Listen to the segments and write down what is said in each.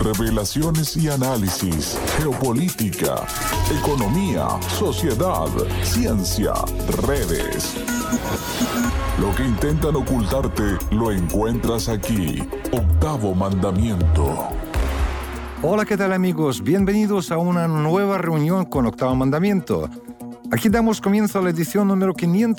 Revelaciones y análisis, geopolítica, economía, sociedad, ciencia, redes. Lo que intentan ocultarte lo encuentras aquí. Octavo Mandamiento. Hola, ¿qué tal amigos? Bienvenidos a una nueva reunión con Octavo Mandamiento. Aquí damos comienzo a la edición número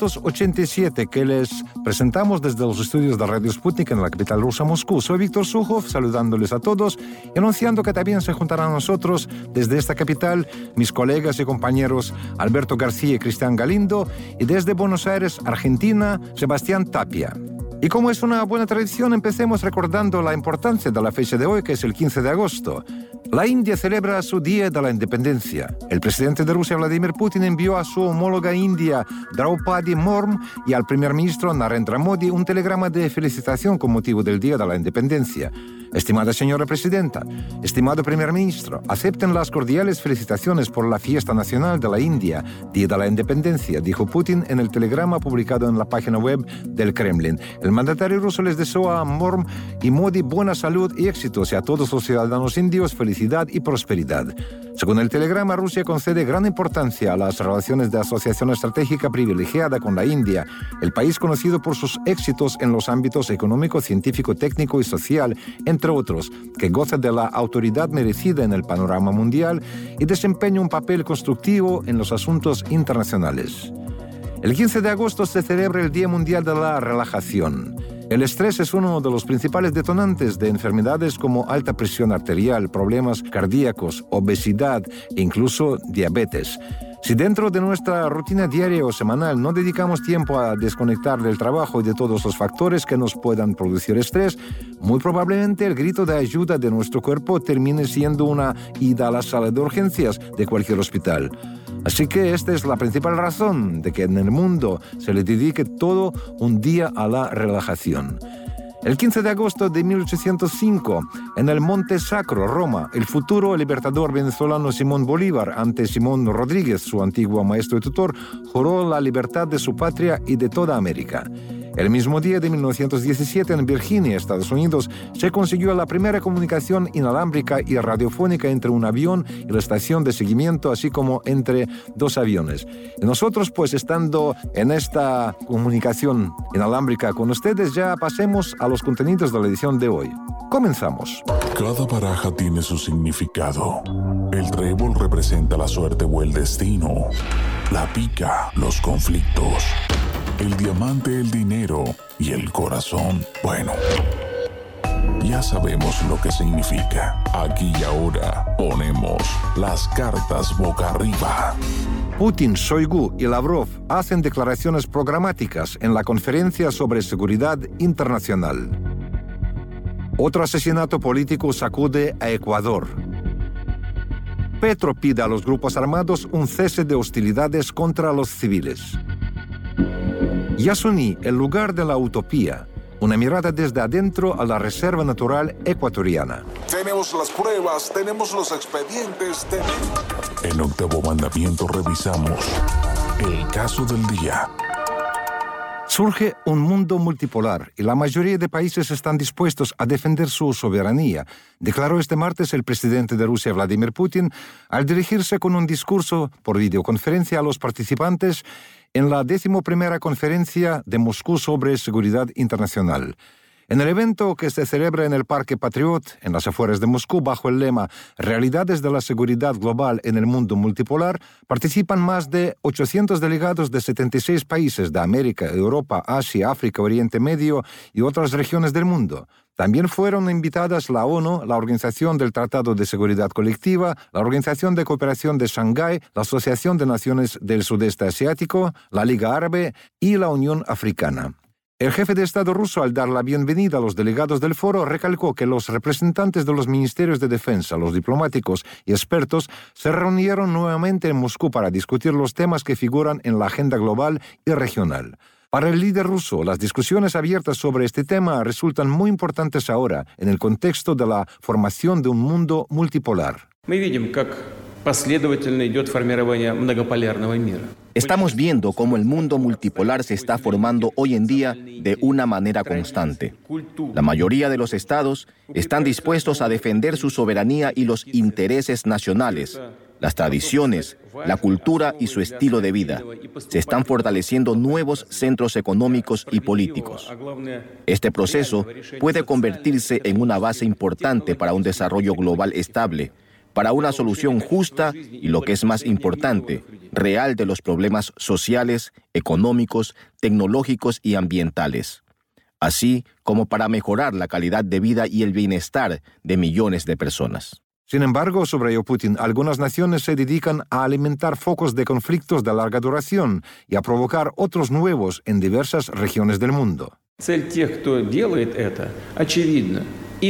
587 que les presentamos desde los estudios de Radio Sputnik en la capital rusa, Moscú. Soy Víctor Sukhov, saludándoles a todos y anunciando que también se juntarán a nosotros desde esta capital mis colegas y compañeros Alberto García y Cristian Galindo, y desde Buenos Aires, Argentina, Sebastián Tapia. Y como es una buena tradición, empecemos recordando la importancia de la fecha de hoy, que es el 15 de agosto. La India celebra su Día de la Independencia. El presidente de Rusia, Vladimir Putin, envió a su homóloga india, Draupadi Murmu, y al primer ministro Narendra Modi un telegrama de felicitación con motivo del Día de la Independencia. Estimada señora presidenta, estimado primer ministro, acepten las cordiales felicitaciones por la fiesta nacional de la India, Día de la Independencia, dijo Putin en el telegrama publicado en la página web del Kremlin. El mandatario ruso les deseó a Murmu y Modi buena salud y éxitos, y a todos los ciudadanos indios felicidad y prosperidad. Según el telegrama, Rusia concede gran importancia a las relaciones de asociación estratégica privilegiada con la India, el país conocido por sus éxitos en los ámbitos económico, científico, técnico y social, entre otros, que goza de la autoridad merecida en el panorama mundial y desempeña un papel constructivo en los asuntos internacionales. El 15 de agosto se celebra el Día Mundial de la Relajación. El estrés es uno de los principales detonantes de enfermedades como alta presión arterial, problemas cardíacos, obesidad e incluso diabetes. Si dentro de nuestra rutina diaria o semanal no dedicamos tiempo a desconectar del trabajo y de todos los factores que nos puedan producir estrés, muy probablemente el grito de ayuda de nuestro cuerpo termine siendo una ida a la sala de urgencias de cualquier hospital. Así que esta es la principal razón de que en el mundo se le dedique todo un día a la relajación. El 15 de agosto de 1805, en el Monte Sacro, Roma, el futuro libertador venezolano Simón Bolívar, ante Simón Rodríguez, su antiguo maestro y tutor, juró la libertad de su patria y de toda América. El mismo día de 1917, en Virginia, Estados Unidos, se consiguió la primera comunicación inalámbrica y radiofónica entre un avión y la estación de seguimiento, así como entre dos aviones. Y nosotros, pues, estando en esta comunicación inalámbrica con ustedes, ya pasemos a los contenidos de la edición de hoy. Comenzamos. Cada baraja tiene su significado. El trébol representa la suerte o el destino. La pica, los conflictos. El diamante, el dinero, y el corazón, bueno, ya sabemos lo que significa. Aquí y ahora ponemos las cartas boca arriba. Putin, Shoigu y Lavrov hacen declaraciones programáticas en la conferencia sobre seguridad internacional. Otro asesinato político sacude a Ecuador. Petro pide a los grupos armados un cese de hostilidades contra los civiles. Yasuní, el lugar de la utopía. Una mirada desde adentro a la Reserva Natural Ecuatoriana. Tenemos las pruebas, tenemos los expedientes. En Octavo Mandamiento revisamos el caso del día. Surge un mundo multipolar y la mayoría de países están dispuestos a defender su soberanía, declaró este martes el presidente de Rusia, Vladimir Putin, al dirigirse con un discurso por videoconferencia a los participantes en la 11ª conferencia de Moscú sobre seguridad internacional. En el evento, que se celebra en el Parque Patriot, en las afueras de Moscú, bajo el lema Realidades de la seguridad global en el mundo multipolar, participan más de 800 delegados de 76 países de América, Europa, Asia, África, Oriente Medio y otras regiones del mundo. También fueron invitadas la ONU, la Organización del Tratado de Seguridad Colectiva, la Organización de Cooperación de Shanghái, la Asociación de Naciones del Sudeste Asiático, la Liga Árabe y la Unión Africana. El jefe de Estado ruso, al dar la bienvenida a los delegados del foro, recalcó que los representantes de los ministerios de defensa, los diplomáticos y expertos se reunieron nuevamente en Moscú para discutir los temas que figuran en la agenda global y regional. Para el líder ruso, las discusiones abiertas sobre este tema resultan muy importantes ahora, en el contexto de la formación de un mundo multipolar. последовательно идет формирование многополярного мира. Estamos viendo cómo el mundo multipolar se está formando hoy en día de una manera constante. La mayoría de los estados están dispuestos a defender su soberanía y los intereses nacionales, las tradiciones, la cultura y su estilo de vida. Se están fortaleciendo nuevos centros económicos y políticos. Este proceso puede convertirse en una base importante para un desarrollo global estable, para una solución justa y, lo que es más importante, real de los problemas sociales, económicos, tecnológicos y ambientales, así como para mejorar la calidad de vida y el bienestar de millones de personas. Sin embargo, subrayó Putin, algunas naciones se dedican a alimentar focos de conflictos de larga duración y a provocar otros nuevos en diversas regiones del mundo. Цель тех, кто делает это, очевидна.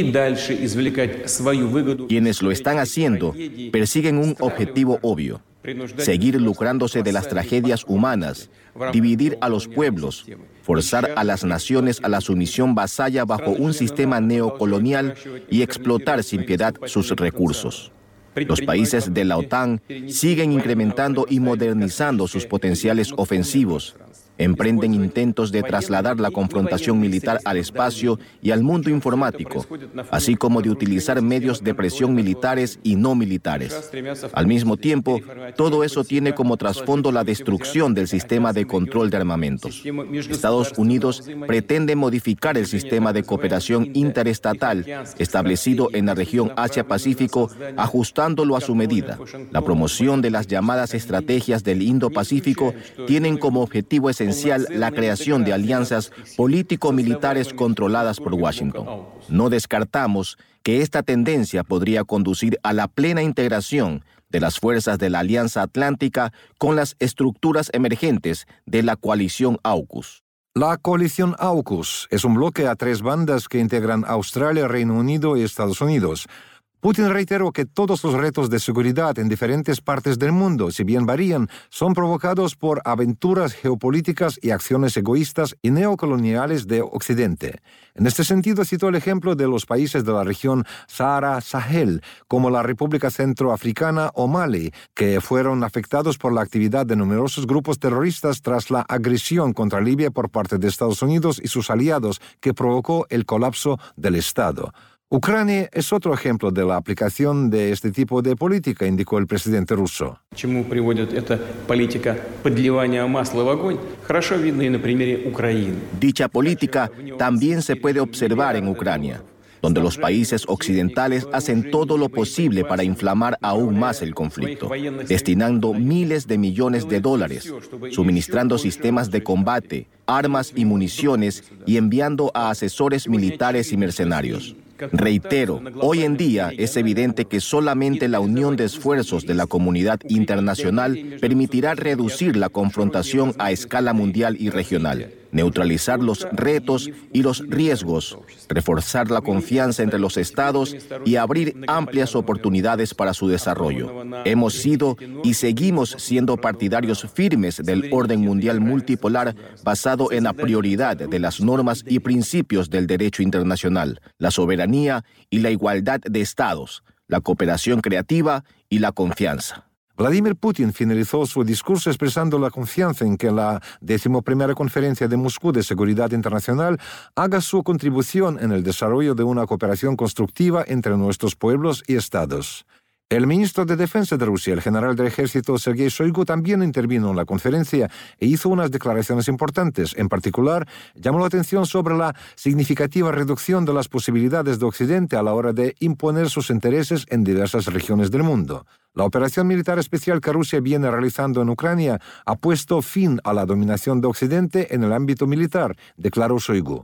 Quienes lo están haciendo persiguen un objetivo obvio: seguir lucrándose de las tragedias humanas, dividir a los pueblos, forzar a las naciones a la sumisión vasalla bajo un sistema neocolonial y explotar sin piedad sus recursos. Los países de la OTAN siguen incrementando y modernizando sus potenciales ofensivos. Emprenden intentos de trasladar la confrontación militar al espacio y al mundo informático, así como de utilizar medios de presión militares y no militares. Al mismo tiempo, todo eso tiene como trasfondo la destrucción del sistema de control de armamentos. Estados Unidos pretende modificar el sistema de cooperación interestatal establecido en la región Asia-Pacífico, ajustándolo a su medida. La promoción de las llamadas estrategias del Indo-Pacífico tienen como objetivo esencial la creación de alianzas político-militares controladas por Washington. No descartamos que esta tendencia podría conducir a la plena integración de las fuerzas de la Alianza Atlántica con las estructuras emergentes de la coalición AUKUS. La coalición AUKUS es un bloque a tres bandas que integran Australia, Reino Unido y Estados Unidos. Putin reiteró que todos los retos de seguridad en diferentes partes del mundo, si bien varían, son provocados por aventuras geopolíticas y acciones egoístas y neocoloniales de Occidente. En este sentido, citó el ejemplo de los países de la región Sahara-Sahel, como la República Centroafricana o Mali, que fueron afectados por la actividad de numerosos grupos terroristas tras la agresión contra Libia por parte de Estados Unidos y sus aliados, que provocó el colapso del Estado. Ucrania es otro ejemplo de la aplicación de este tipo de política, indicó el presidente ruso. Чему приводит эта политика подливания масла в огонь, хорошо видно и на примере Украины. Dicha política también se puede observar en Ucrania, donde los países occidentales hacen todo lo posible para inflamar aún más el conflicto, destinando miles de millones de dólares, suministrando sistemas de combate, armas y municiones y enviando a asesores militares y mercenarios. Reitero, hoy en día es evidente que solamente la unión de esfuerzos de la comunidad internacional permitirá reducir la confrontación a escala mundial y regional, neutralizar los retos y los riesgos, reforzar la confianza entre los estados y abrir amplias oportunidades para su desarrollo. Hemos sido y seguimos siendo partidarios firmes del orden mundial multipolar basado en la prioridad de las normas y principios del derecho internacional, la soberanía y la igualdad de estados, la cooperación creativa y la confianza. Vladimir Putin finalizó su discurso expresando la confianza en que la 11ª Conferencia de Moscú de Seguridad Internacional haga su contribución en el desarrollo de una cooperación constructiva entre nuestros pueblos y estados. El ministro de Defensa de Rusia, el general del ejército Sergei Shoigu, también intervino en la conferencia e hizo unas declaraciones importantes. En particular, llamó la atención sobre la significativa reducción de las posibilidades de Occidente a la hora de imponer sus intereses en diversas regiones del mundo. La operación militar especial que Rusia viene realizando en Ucrania ha puesto fin a la dominación de Occidente en el ámbito militar, declaró Shoigu.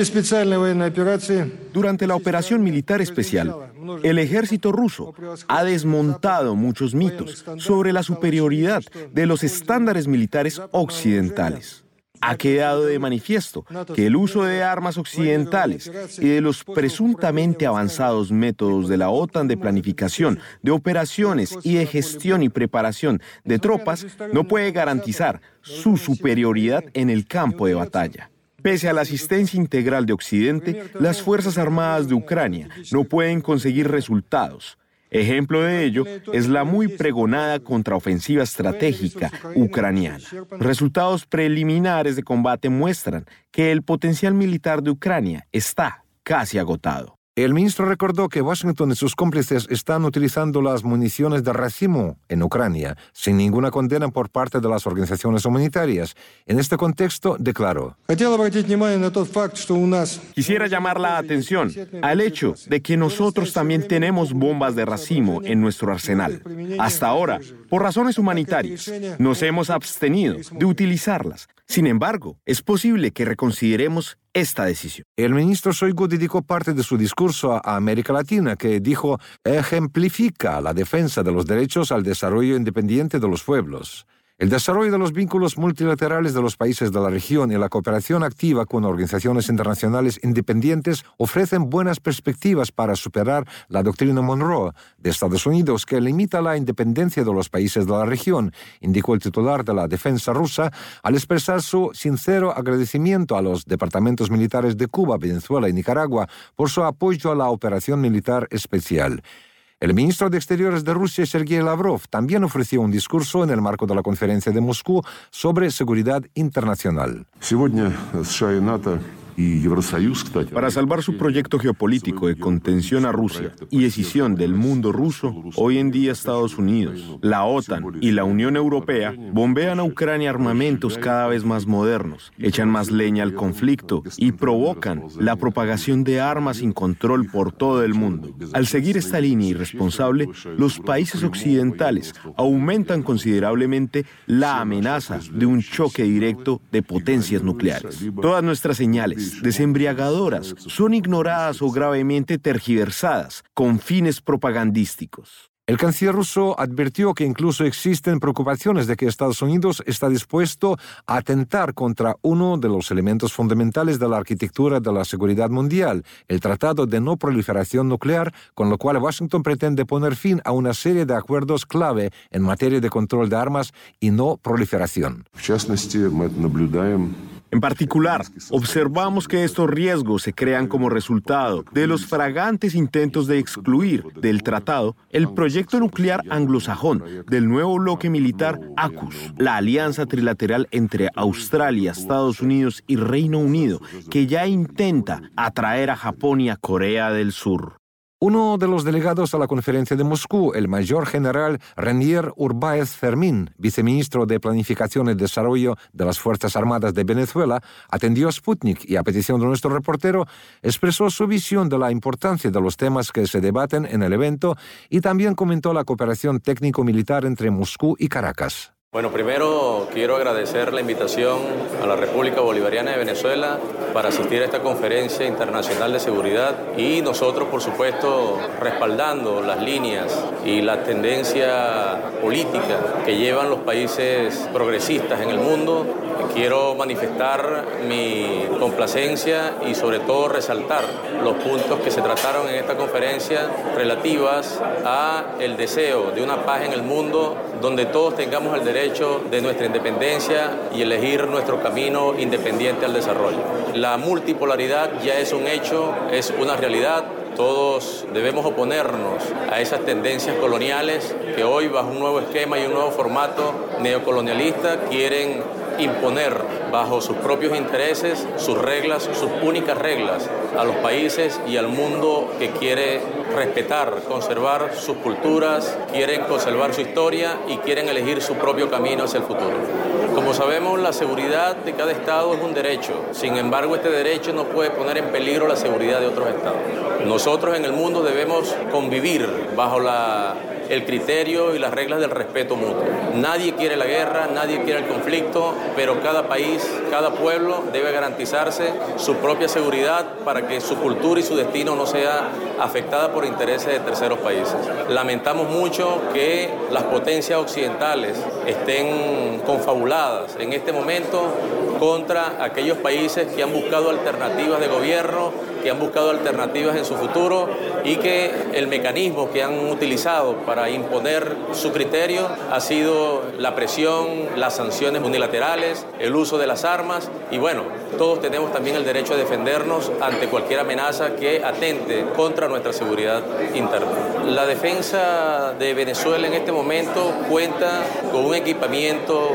Durante la operación militar especial, el ejército ruso ha desmontado muchos mitos sobre la superioridad de los estándares militares occidentales. Ha quedado de manifiesto que el uso de armas occidentales y de los presuntamente avanzados métodos de la OTAN de planificación, de operaciones y de gestión y preparación de tropas no puede garantizar su superioridad en el campo de batalla. Pese a la asistencia integral de Occidente, las Fuerzas Armadas de Ucrania no pueden conseguir resultados. Ejemplo de ello es la muy pregonada contraofensiva estratégica ucraniana. Resultados preliminares de combate muestran que el potencial militar de Ucrania está casi agotado. El ministro recordó que Washington y sus cómplices están utilizando las municiones de racimo en Ucrania, sin ninguna condena por parte de las organizaciones humanitarias. En este contexto, declaró: Quisiera llamar la atención al hecho de que nosotros también tenemos bombas de racimo en nuestro arsenal. Hasta ahora, por razones humanitarias, nos hemos abstenido de utilizarlas. Sin embargo, es posible que reconsideremos esta decisión. El ministro Shoigu dedicó parte de su discurso a América Latina, que dijo ejemplifica la defensa de los derechos al desarrollo independiente de los pueblos. El desarrollo de los vínculos multilaterales de los países de la región y la cooperación activa con organizaciones internacionales independientes ofrecen buenas perspectivas para superar la doctrina Monroe de Estados Unidos, que limita la independencia de los países de la región, indicó el titular de la defensa rusa al expresar su sincero agradecimiento a los departamentos militares de Cuba, Venezuela y Nicaragua por su apoyo a la operación militar especial. El ministro de Exteriores de Rusia, Sergei Lavrov, también ofreció un discurso en el marco de la conferencia de Moscú sobre seguridad internacional. Para salvar su proyecto geopolítico de contención a Rusia y escisión del mundo ruso, hoy en día Estados Unidos, la OTAN y la Unión Europea bombean a Ucrania armamentos cada vez más modernos, echan más leña al conflicto y provocan la propagación de armas sin control por todo el mundo. Al seguir esta línea irresponsable, los países occidentales aumentan considerablemente la amenaza de un choque directo de potencias nucleares. Todas nuestras señales desembriagadoras son ignoradas o gravemente tergiversadas con fines propagandísticos. El canciller ruso advirtió que incluso existen preocupaciones de que Estados Unidos está dispuesto a atentar contra uno de los elementos fundamentales de la arquitectura de la seguridad mundial, el Tratado de No Proliferación Nuclear, con lo cual Washington pretende poner fin a una serie de acuerdos clave en materia de control de armas y no proliferación. En particular, observamos que estos riesgos se crean como resultado de los fragantes intentos de excluir del tratado el proyecto nuclear anglosajón del nuevo bloque militar AUKUS, la alianza trilateral entre Australia, Estados Unidos y Reino Unido, que ya intenta atraer a Japón y a Corea del Sur. Uno de los delegados a la conferencia de Moscú, el mayor general Renier Urbáez Fermín, viceministro de Planificación y Desarrollo de las Fuerzas Armadas de Venezuela, atendió a Sputnik y, a petición de nuestro reportero, expresó su visión de la importancia de los temas que se debaten en el evento y también comentó la cooperación técnico-militar entre Moscú y Caracas. Bueno, primero quiero agradecer la invitación a la República Bolivariana de Venezuela para asistir a esta conferencia internacional de seguridad y nosotros, por supuesto, respaldando las líneas y la tendencia política que llevan los países progresistas en el mundo. Quiero manifestar mi complacencia y sobre todo resaltar los puntos que se trataron en esta conferencia relativas a el deseo de una paz en el mundo donde todos tengamos el derecho de nuestra independencia y elegir nuestro camino independiente al desarrollo. La multipolaridad ya es un hecho, es una realidad. Todos debemos oponernos a esas tendencias coloniales que hoy, bajo un nuevo esquema y un nuevo formato neocolonialista, quieren imponer bajo sus propios intereses sus reglas, sus únicas reglas a los países y al mundo que quiere respetar, conservar sus culturas, quieren conservar su historia y quieren elegir su propio camino hacia el futuro. Como sabemos, la seguridad de cada estado es un derecho. Sin embargo, este derecho no puede poner en peligro la seguridad de otros estados. Nosotros en el mundo debemos convivir bajo el criterio y las reglas del respeto mutuo. Nadie quiere la guerra, nadie quiere el conflicto, pero cada país, cada pueblo debe garantizarse su propia seguridad para que su cultura y su destino no sea afectada por intereses de terceros países. Lamentamos mucho que las potencias occidentales estén confabuladas en este momento contra aquellos países que han buscado alternativas de gobierno que han buscado alternativas en su futuro y que el mecanismo que han utilizado para imponer su criterio ha sido la presión, las sanciones unilaterales, el uso de las armas y bueno, todos tenemos también el derecho a defendernos ante cualquier amenaza que atente contra nuestra seguridad interna. La defensa de Venezuela en este momento cuenta con un equipamiento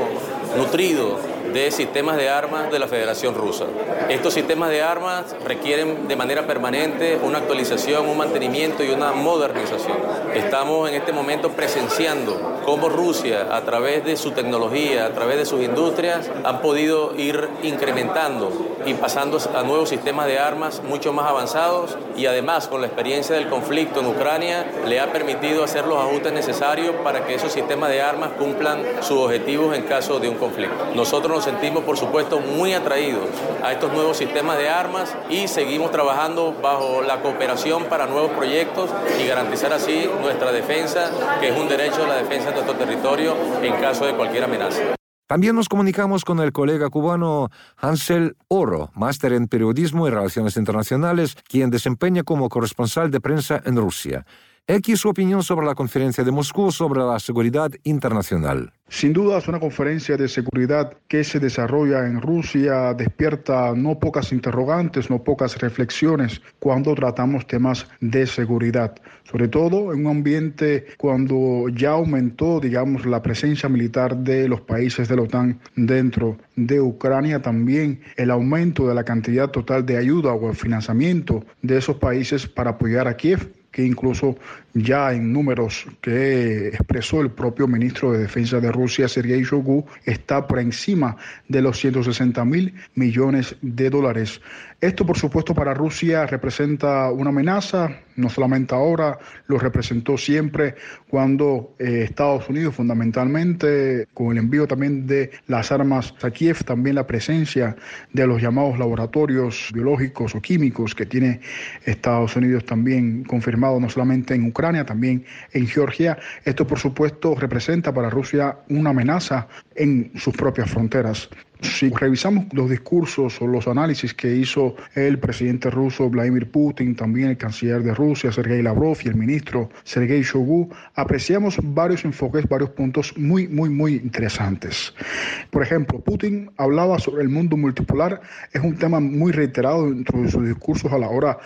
nutrido de sistemas de armas de la Federación Rusa. Estos sistemas de armas requieren de manera permanente una actualización, un mantenimiento y una modernización. Estamos en este momento presenciando cómo Rusia, a través de su tecnología, a través de sus industrias, han podido ir incrementando y pasando a nuevos sistemas de armas mucho más avanzados y además con la experiencia del conflicto en Ucrania le ha permitido hacer los ajustes necesarios para que esos sistemas de armas cumplan sus objetivos en caso de un conflicto. Nosotros nos sentimos, por supuesto, muy atraídos a estos nuevos sistemas de armas y seguimos trabajando bajo la cooperación para nuevos proyectos y garantizar así nuestra defensa, que es un derecho a la defensa de nuestro territorio en caso de cualquier amenaza. También nos comunicamos con el colega cubano Hansel Oro, máster en Periodismo y Relaciones Internacionales, quien desempeña como corresponsal de prensa en Rusia. Aquí su opinión sobre la conferencia de Moscú sobre la seguridad internacional. Sin duda es una conferencia de seguridad que se desarrolla en Rusia, despierta no pocas interrogantes, no pocas reflexiones cuando tratamos temas de seguridad. Sobre todo en un ambiente cuando ya aumentó, digamos, la presencia militar de los países de la OTAN dentro de Ucrania, también el aumento de la cantidad total de ayuda o el financiamiento de esos países para apoyar a Kiev, que incluso ya en números que expresó el propio ministro de Defensa de Rusia, Sergei Shoigu, está por encima de los 160.000 millones de dólares. Esto, por supuesto, para Rusia representa una amenaza, no solamente ahora, lo representó siempre cuando Estados Unidos, fundamentalmente, con el envío también de las armas a Kiev, también la presencia de los llamados laboratorios biológicos o químicos que tiene Estados Unidos también confirmado, no solamente en Ucrania, también en Georgia. Esto, por supuesto, representa para Rusia una amenaza en sus propias fronteras. Si revisamos los discursos o los análisis que hizo el presidente ruso Vladimir Putin, también el canciller de Rusia, Sergei Lavrov, y el ministro Sergei Shoigu, apreciamos varios enfoques, varios puntos muy interesantes. Por ejemplo, Putin hablaba sobre el mundo multipolar, es un tema muy reiterado dentro de sus discursos a la hora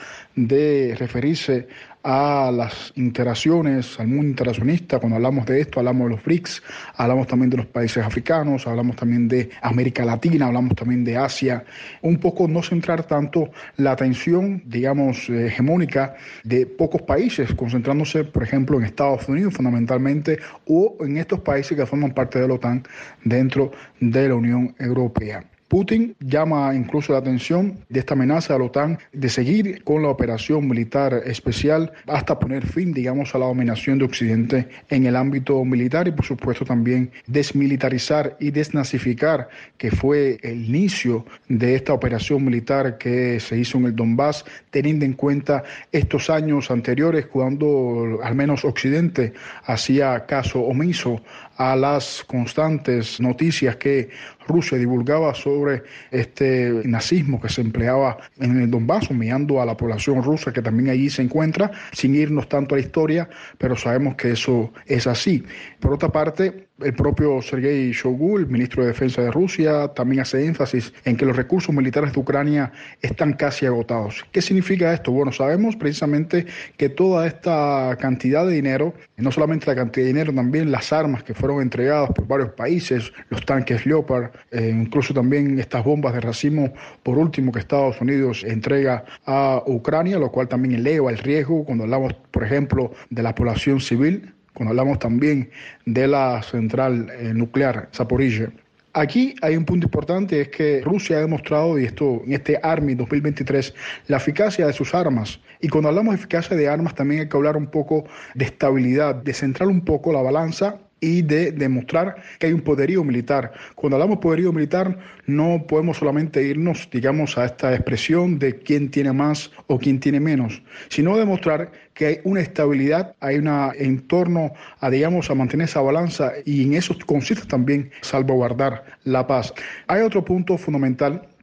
de referirse a las interacciones, al mundo interaccionista. Cuando hablamos de esto, hablamos de los BRICS, hablamos también de los países africanos, hablamos también de América Latina, hablamos también de Asia. Un poco no centrar tanto la atención, digamos, hegemónica de pocos países, concentrándose, por ejemplo, en Estados Unidos fundamentalmente, o en estos países que forman parte de la OTAN dentro de la Unión Europea. Putin llama incluso la atención de esta amenaza a la OTAN de seguir con la operación militar especial hasta poner fin, digamos, a la dominación de Occidente en el ámbito militar y, por supuesto, también desmilitarizar y desnazificar, que fue el inicio de esta operación militar que se hizo en el Donbass, teniendo en cuenta estos años anteriores cuando al menos Occidente hacía caso omiso a las constantes noticias que Rusia divulgaba sobre este nazismo que se empleaba en el Donbass, humillando a la población rusa que también allí se encuentra, sin irnos tanto a la historia, pero sabemos que eso es así. Por otra parte, el propio Sergei Shoigu, el ministro de Defensa de Rusia, también hace énfasis en que los recursos militares de Ucrania están casi agotados. ¿Qué significa esto? Bueno, sabemos precisamente que toda esta cantidad de dinero, no solamente la cantidad de dinero, también las armas que fueron entregadas por varios países, los tanques Leopard, incluso también estas bombas de racimo, por último, que Estados Unidos entrega a Ucrania, lo cual también eleva el riesgo cuando hablamos, por ejemplo, de la población civil, cuando hablamos también de la central nuclear Zaporizhzhia. Aquí hay un punto importante, es que Rusia ha demostrado, y esto en este Army 2023, la eficacia de sus armas. Y cuando hablamos de eficacia de armas, también hay que hablar un poco de estabilidad, de centrar un poco la balanza y de demostrar que hay un poderío militar. Cuando hablamos de poderío militar, no podemos solamente irnos, digamos, a esta expresión de quién tiene más o quién tiene menos, sino demostrar que hay una estabilidad, hay una en torno a, digamos, a mantener esa balanza, y en eso consiste también salvaguardar la paz. Hay otro punto fundamental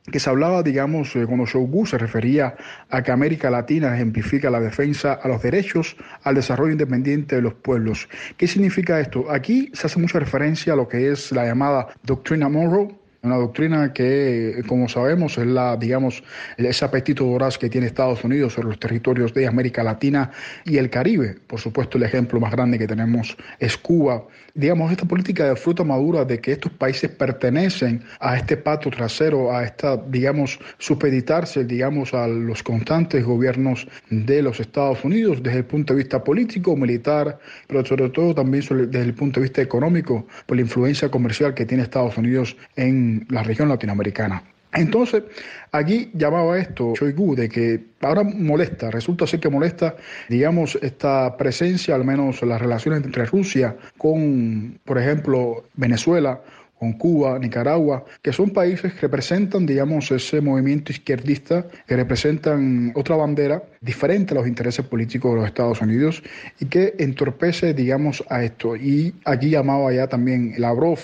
que se hablaba, digamos, cuando Shoigu se refería a que América Latina ejemplifica la defensa a los derechos, al desarrollo independiente de los pueblos. ¿Qué significa esto? Aquí se hace mucha referencia a lo que es la llamada Doctrina Monroe, una doctrina que, como sabemos, es ese apetito voraz que tiene Estados Unidos sobre los territorios de América Latina y el Caribe. Por supuesto, el ejemplo más grande que tenemos es Cuba. Digamos, esta política de fruta madura de que estos países pertenecen a este patio trasero, a supeditarse, a los constantes gobiernos de los Estados Unidos desde el punto de vista político, militar, pero sobre todo también desde el punto de vista económico, por la influencia comercial que tiene Estados Unidos en la región latinoamericana. Entonces, aquí llamaba esto Shoigu de que ahora resulta ser que molesta, esta presencia, al menos las relaciones entre Rusia con, por ejemplo, Venezuela, con Cuba, Nicaragua, que son países que representan, ese movimiento izquierdista, que representan otra bandera diferente a los intereses políticos de los Estados Unidos y que entorpece, a esto. Y aquí llamaba ya también Lavrov,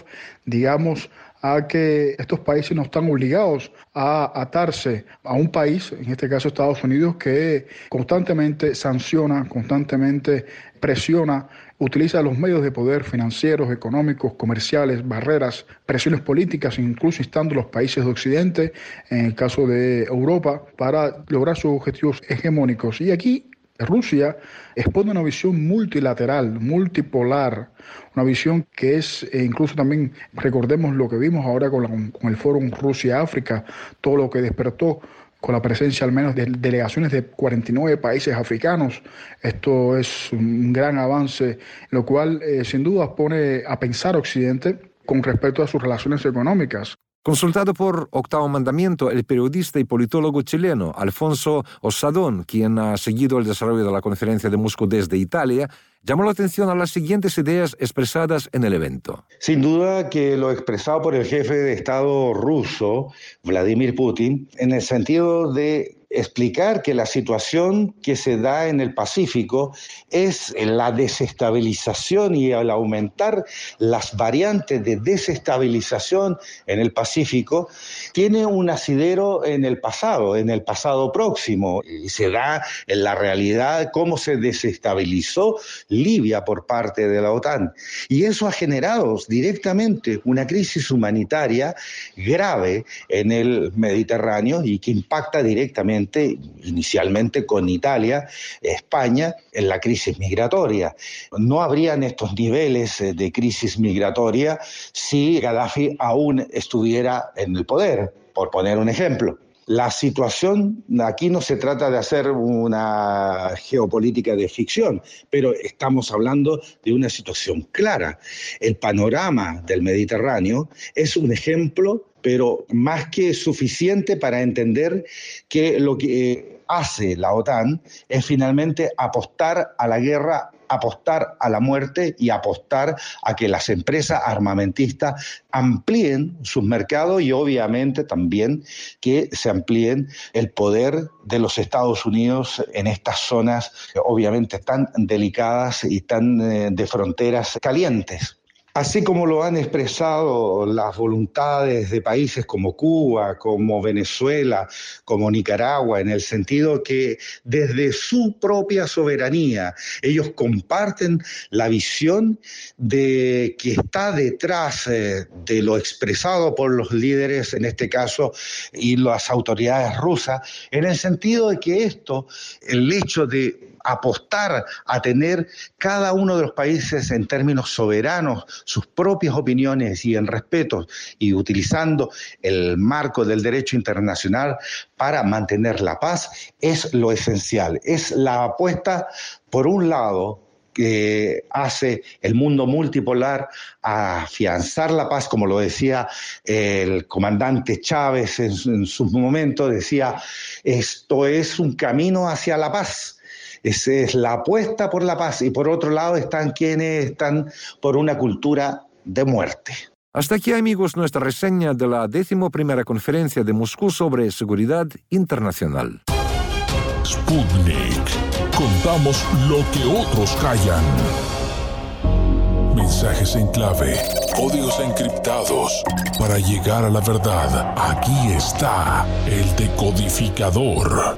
a que estos países no están obligados a atarse a un país, en este caso Estados Unidos, que constantemente sanciona, constantemente presiona, utiliza los medios de poder financieros, económicos, comerciales, barreras, presiones políticas, incluso instando a los países de Occidente, en el caso de Europa, para lograr sus objetivos hegemónicos. Y aquí Rusia expone una visión multilateral, multipolar, una visión que es, incluso también recordemos lo que vimos ahora con el Foro Rusia-África, todo lo que despertó con la presencia al menos de delegaciones de 49 países africanos. Esto es un gran avance, lo cual sin duda pone a pensar a Occidente con respecto a sus relaciones económicas. Consultado por Octavo Mandamiento, el periodista y politólogo chileno Alfonso Osadón, quien ha seguido el desarrollo de la conferencia de Moscú desde Italia, llamó la atención a las siguientes ideas expresadas en el evento. Sin duda que lo expresado por el jefe de Estado ruso, Vladimir Putin, en el sentido de explicar que la situación que se da en el Pacífico es la desestabilización y al aumentar las variantes de desestabilización en el Pacífico, tiene un asidero en el pasado próximo, y se da en la realidad cómo se desestabilizó Libia por parte de la OTAN. Y eso ha generado directamente una crisis humanitaria grave en el Mediterráneo y que impacta directamente, inicialmente con Italia, España, en la crisis migratoria. No habrían estos niveles de crisis migratoria si Gaddafi aún estuviera en el poder, por poner un ejemplo. La situación, aquí no se trata de hacer una geopolítica de ficción, pero estamos hablando de una situación clara. El panorama del Mediterráneo es un ejemplo, pero más que suficiente para entender que lo que hace la OTAN es finalmente apostar a la guerra, apostar a la muerte y apostar a que las empresas armamentistas amplíen sus mercados y obviamente también que se amplíen el poder de los Estados Unidos en estas zonas obviamente tan delicadas y tan de fronteras calientes. Así como lo han expresado las voluntades de países como Cuba, como Venezuela, como Nicaragua, en el sentido que desde su propia soberanía ellos comparten la visión de que está detrás de lo expresado por los líderes, en este caso, y las autoridades rusas, en el sentido de que el hecho de apostar a tener cada uno de los países en términos soberanos sus propias opiniones y en respeto y utilizando el marco del derecho internacional para mantener la paz es lo esencial. Es la apuesta, por un lado, que hace el mundo multipolar a afianzar la paz, como lo decía el comandante Chávez en su momento, decía, esto es un camino hacia la paz. Esa es la apuesta por la paz y por otro lado están quienes están por una cultura de muerte. Hasta aquí, amigos, nuestra reseña de la 11ª Conferencia de Moscú sobre Seguridad Internacional. Sputnik. Contamos lo que otros callan. Mensajes en clave, códigos encriptados. Para llegar a la verdad, aquí está el decodificador.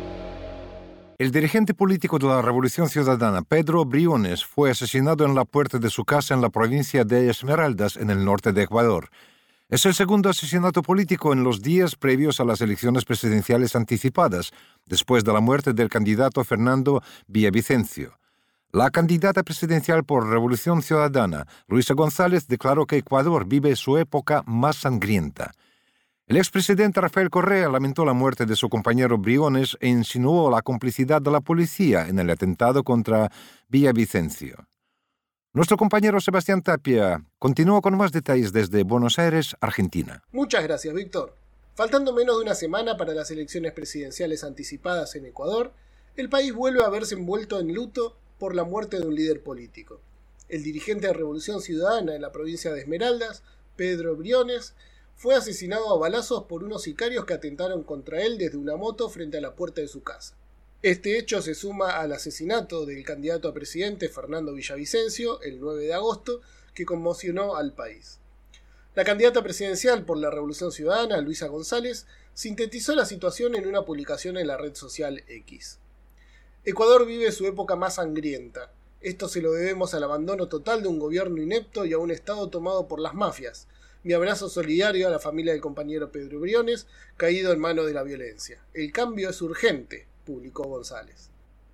El dirigente político de la Revolución Ciudadana, Pedro Briones, fue asesinado en la puerta de su casa en la provincia de Esmeraldas, en el norte de Ecuador. Es el segundo asesinato político en los días previos a las elecciones presidenciales anticipadas, después de la muerte del candidato Fernando Villavicencio. La candidata presidencial por Revolución Ciudadana, Luisa González, declaró que Ecuador vive su época más sangrienta. El expresidente Rafael Correa lamentó la muerte de su compañero Briones e insinuó la complicidad de la policía en el atentado contra Villavicencio. Nuestro compañero Sebastián Tapia continúa con más detalles desde Buenos Aires, Argentina. Muchas gracias, Víctor. Faltando menos de una semana para las elecciones presidenciales anticipadas en Ecuador, el país vuelve a verse envuelto en luto por la muerte de un líder político. El dirigente de Revolución Ciudadana en la provincia de Esmeraldas, Pedro Briones, fue asesinado a balazos por unos sicarios que atentaron contra él desde una moto frente a la puerta de su casa. Este hecho se suma al asesinato del candidato a presidente Fernando Villavicencio el 9 de agosto, que conmocionó al país. La candidata presidencial por la Revolución Ciudadana, Luisa González, sintetizó la situación en una publicación en la red social X. Ecuador vive su época más sangrienta. Esto se lo debemos al abandono total de un gobierno inepto y a un Estado tomado por las mafias. Mi abrazo solidario a la familia del compañero Pedro Briones, caído en manos de la violencia. El cambio es urgente, publicó González.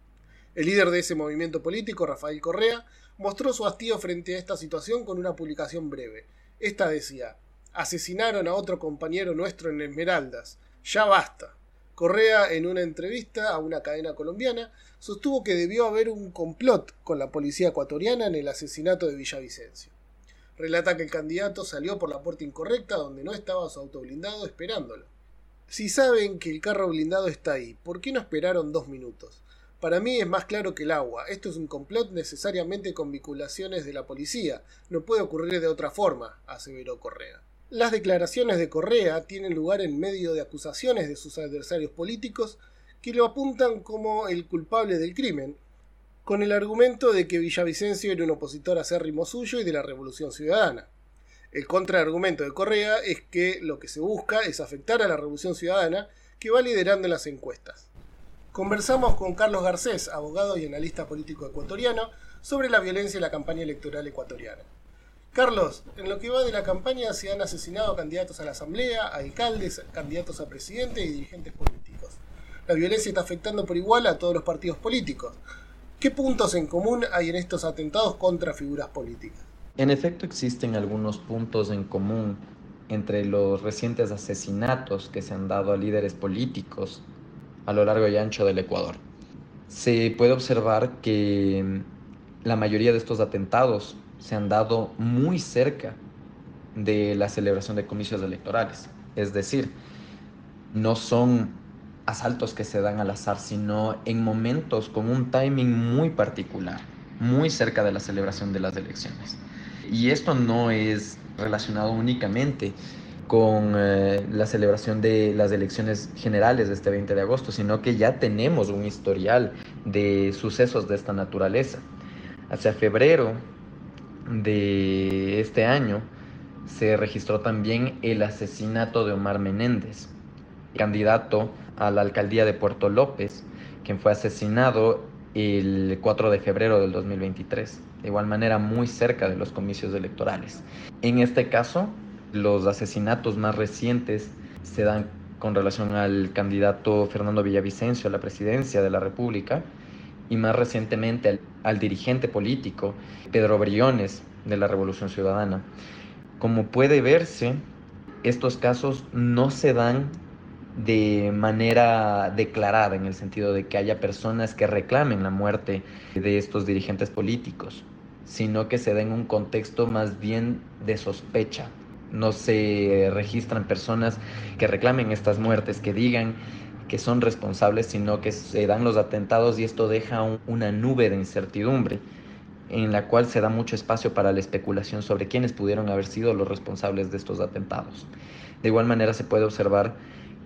El líder de ese movimiento político, Rafael Correa, mostró su hastío frente a esta situación con una publicación breve. Esta decía: asesinaron a otro compañero nuestro en Esmeraldas. Ya basta. Correa, en una entrevista a una cadena colombiana, sostuvo que debió haber un complot con la policía ecuatoriana en el asesinato de Villavicencio. Relata que el candidato salió por la puerta incorrecta donde no estaba su auto blindado esperándolo. Si saben que el carro blindado está ahí, ¿por qué no esperaron 2 minutos? Para mí es más claro que el agua. Esto es un complot necesariamente con vinculaciones de la policía. No puede ocurrir de otra forma, aseveró Correa. Las declaraciones de Correa tienen lugar en medio de acusaciones de sus adversarios políticos que lo apuntan como el culpable del crimen, con el argumento de que Villavicencio era un opositor acérrimo suyo y de la Revolución Ciudadana. El contraargumento de Correa es que lo que se busca es afectar a la Revolución Ciudadana, que va liderando en las encuestas. Conversamos con Carlos Garcés, abogado y analista político ecuatoriano, sobre la violencia en la campaña electoral ecuatoriana. Carlos, en lo que va de la campaña se han asesinado candidatos a la asamblea, alcaldes, candidatos a presidente y dirigentes políticos. La violencia está afectando por igual a todos los partidos políticos. ¿Qué puntos en común hay en estos atentados contra figuras políticas? En efecto, existen algunos puntos en común entre los recientes asesinatos que se han dado a líderes políticos a lo largo y ancho del Ecuador. Se puede observar que la mayoría de estos atentados se han dado muy cerca de la celebración de comicios electorales. Es decir, no son asaltos que se dan al azar, sino en momentos con un timing muy particular, muy cerca de la celebración de las elecciones. Y esto no es relacionado únicamente con la celebración de las elecciones generales de este 20 de agosto, sino que ya tenemos un historial de sucesos de esta naturaleza. Hacia febrero de este año se registró también el asesinato de Omar Menéndez, candidato a la alcaldía de Puerto López, quien fue asesinado el 4 de febrero del 2023, de igual manera muy cerca de los comicios electorales. En este caso, los asesinatos más recientes se dan con relación al candidato Fernando Villavicencio a la presidencia de la República y más recientemente al dirigente político Pedro Briones de la Revolución Ciudadana. Como puede verse, estos casos no se dan de manera declarada, en el sentido de que haya personas que reclamen la muerte de estos dirigentes políticos, sino que se da en un contexto más bien de sospecha. No se registran personas que reclamen estas muertes, que digan que son responsables, sino que se dan los atentados y esto deja una nube de incertidumbre en la cual se da mucho espacio para la especulación sobre quiénes pudieron haber sido los responsables de estos atentados. De igual manera se puede observar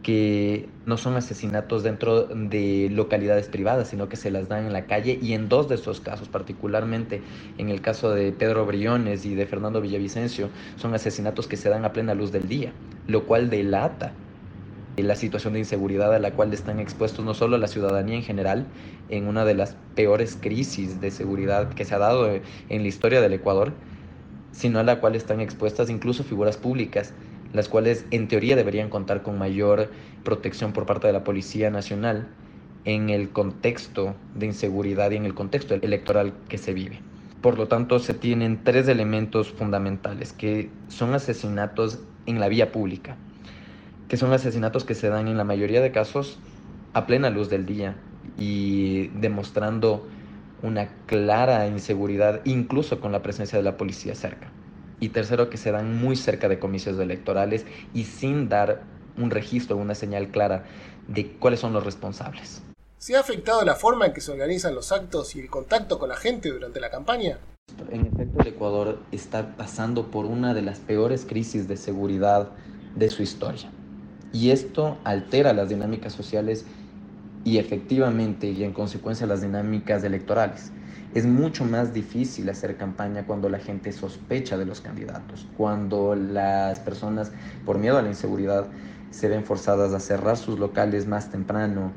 que no son asesinatos dentro de localidades privadas, sino que se las dan en la calle, y en dos de esos casos, particularmente en el caso de Pedro Briones y de Fernando Villavicencio, son asesinatos que se dan a plena luz del día, lo cual delata la situación de inseguridad a la cual están expuestos no solo la ciudadanía en general, en una de las peores crisis de seguridad que se ha dado en la historia del Ecuador, sino a la cual están expuestas incluso figuras públicas, las cuales en teoría deberían contar con mayor protección por parte de la Policía Nacional en el contexto de inseguridad y en el contexto electoral que se vive. Por lo tanto, se tienen tres elementos fundamentales, que son asesinatos en la vía pública, que son asesinatos que se dan en la mayoría de casos a plena luz del día y demostrando una clara inseguridad, incluso con la presencia de la policía cerca. Y tercero, que se dan muy cerca de comicios electorales y sin dar un registro, una señal clara de cuáles son los responsables. ¿Se ha afectado la forma en que se organizan los actos y el contacto con la gente durante la campaña? En efecto, el Ecuador está pasando por una de las peores crisis de seguridad de su historia. Y esto altera las dinámicas sociales y efectivamente y en consecuencia las dinámicas electorales. Es mucho más difícil hacer campaña cuando la gente sospecha de los candidatos, cuando las personas, por miedo a la inseguridad, se ven forzadas a cerrar sus locales más temprano,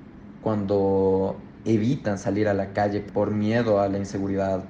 cuando evitan salir a la calle por miedo a la inseguridad,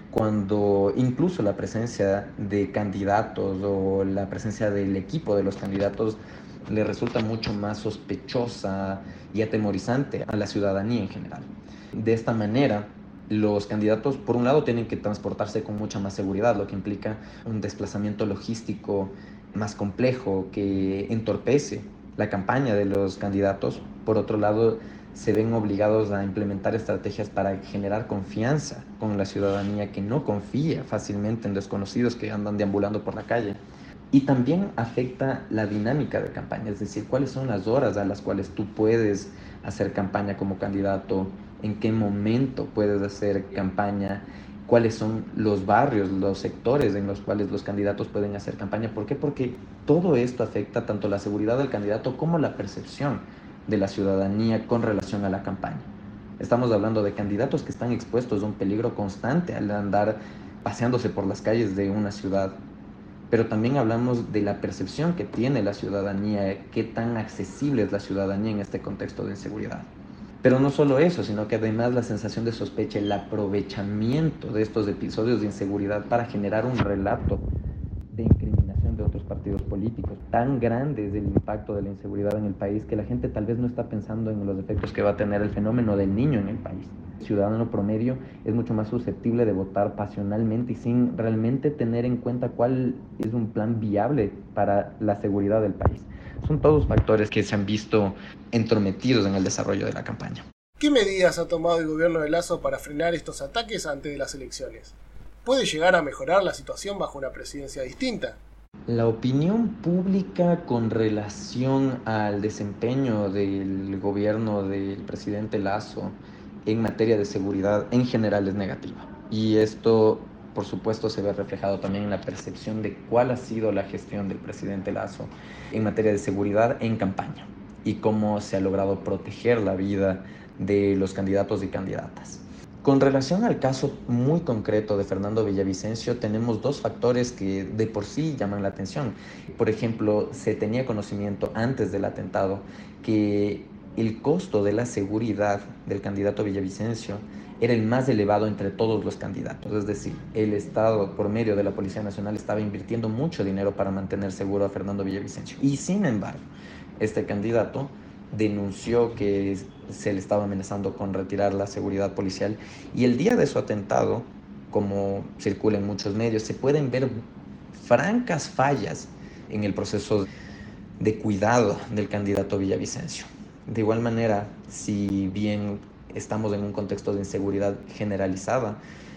cuando incluso la presencia de candidatos o la presencia del equipo de los candidatos le resulta mucho más sospechosa y atemorizante a la ciudadanía en general. De esta manera, los candidatos, por un lado, tienen que transportarse con mucha más seguridad, lo que implica un desplazamiento logístico más complejo que entorpece la campaña de los candidatos. Por otro lado, se ven obligados a implementar estrategias para generar confianza con la ciudadanía que no confía fácilmente en desconocidos que andan deambulando por la calle. Y también afecta la dinámica de campaña, es decir, cuáles son las horas a las cuales tú puedes hacer campaña como candidato, en qué momento puedes hacer campaña, cuáles son los barrios, los sectores en los cuales los candidatos pueden hacer campaña. ¿Por qué? Porque todo esto afecta tanto la seguridad del candidato como la percepción de la ciudadanía con relación a la campaña. Estamos hablando de candidatos que están expuestos a un peligro constante al andar paseándose por las calles de una ciudad. Pero también hablamos de la percepción que tiene la ciudadanía, qué tan accesible es la ciudadanía en este contexto de inseguridad. Pero no solo eso, sino que además la sensación de sospecha, el aprovechamiento de estos episodios de inseguridad para generar un relato de incriminación de otros partidos políticos. Tan grande es el impacto de la inseguridad en el país que la gente tal vez no está pensando en los efectos que va a tener el fenómeno del niño en el país. El ciudadano promedio es mucho más susceptible de votar pasionalmente y sin realmente tener en cuenta cuál es un plan viable para la seguridad del país. Son todos factores que se han visto entrometidos en el desarrollo de la campaña. ¿Qué medidas ha tomado el gobierno de Lasso para frenar estos ataques antes de las elecciones? ¿Puede llegar a mejorar la situación bajo una presidencia distinta? La opinión pública con relación al desempeño del gobierno del presidente Lasso en materia de seguridad en general es negativa. Y esto, por supuesto, se ve reflejado también en la percepción de cuál ha sido la gestión del presidente Lasso en materia de seguridad en campaña y cómo se ha logrado proteger la vida de los candidatos y candidatas. Con relación al caso muy concreto de Fernando Villavicencio, tenemos dos factores que de por sí llaman la atención. Por ejemplo, se tenía conocimiento antes del atentado que el costo de la seguridad del candidato Villavicencio era el más elevado entre todos los candidatos. Es decir, el Estado, por medio de la Policía Nacional, estaba invirtiendo mucho dinero para mantener seguro a Fernando Villavicencio. Y sin embargo, este candidato denunció que se le estaba amenazando con retirar la seguridad policial, y el día de su atentado, como circula en muchos medios, se pueden ver francas fallas en el proceso de cuidado del candidato Villavicencio. De igual manera, si bien estamos en un contexto de inseguridad generalizada,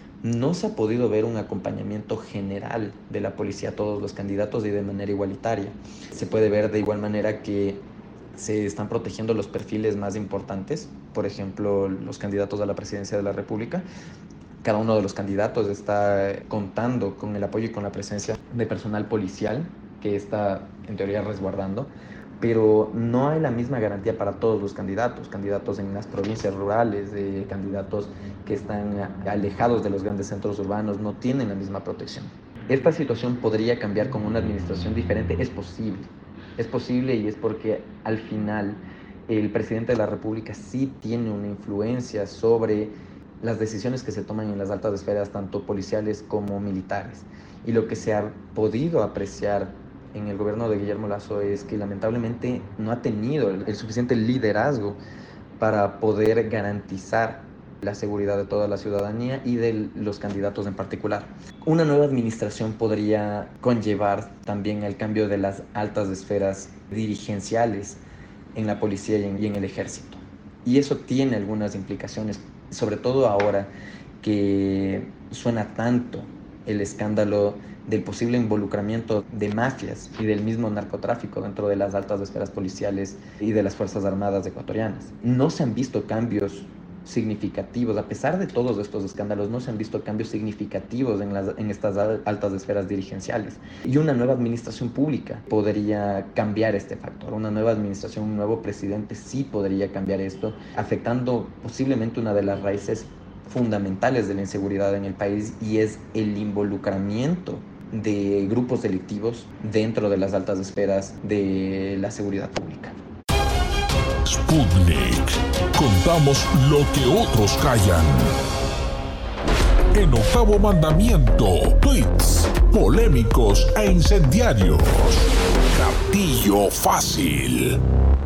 no se ha podido ver un acompañamiento general de la policía a todos los candidatos y de manera igualitaria. Se puede ver de igual manera que se están protegiendo los perfiles más importantes, por ejemplo, los candidatos a la presidencia de la República. Cada uno de los candidatos está contando con el apoyo y con la presencia de personal policial que está, en teoría, resguardando. pero no hay la misma garantía para todos los candidatos en las provincias rurales, candidatos que están alejados de los grandes centros urbanos, no tienen la misma protección. Esta situación podría cambiar con una administración diferente, es posible y es porque al final el presidente de la República sí tiene una influencia sobre las decisiones que se toman en las altas esferas, tanto policiales como militares. Y lo que se ha podido apreciar en el gobierno de Guillermo Lasso es que lamentablemente no ha tenido el suficiente liderazgo para poder garantizar la seguridad de toda la ciudadanía y de los candidatos en particular. Una nueva administración podría conllevar también el cambio de las altas esferas dirigenciales en la policía y en el ejército. Y eso tiene algunas implicaciones, sobre todo ahora que suena tanto el escándalo del posible involucramiento de mafias y del mismo narcotráfico dentro de las altas esferas policiales y de las Fuerzas Armadas ecuatorianas. No se han visto cambios significativos, a pesar de todos estos escándalos, no se han visto cambios significativos en estas altas esferas dirigenciales. Y una nueva administración pública podría cambiar este factor. Una nueva administración, un nuevo presidente sí podría cambiar esto, afectando posiblemente una de las raíces fundamentales de la inseguridad en el país, y es el involucramiento de grupos delictivos dentro de las altas esferas de la seguridad pública. Sputnik. Contamos lo que otros callan. En Octavo Mandamiento, tweets polémicos e incendiarios. Gatillo fácil.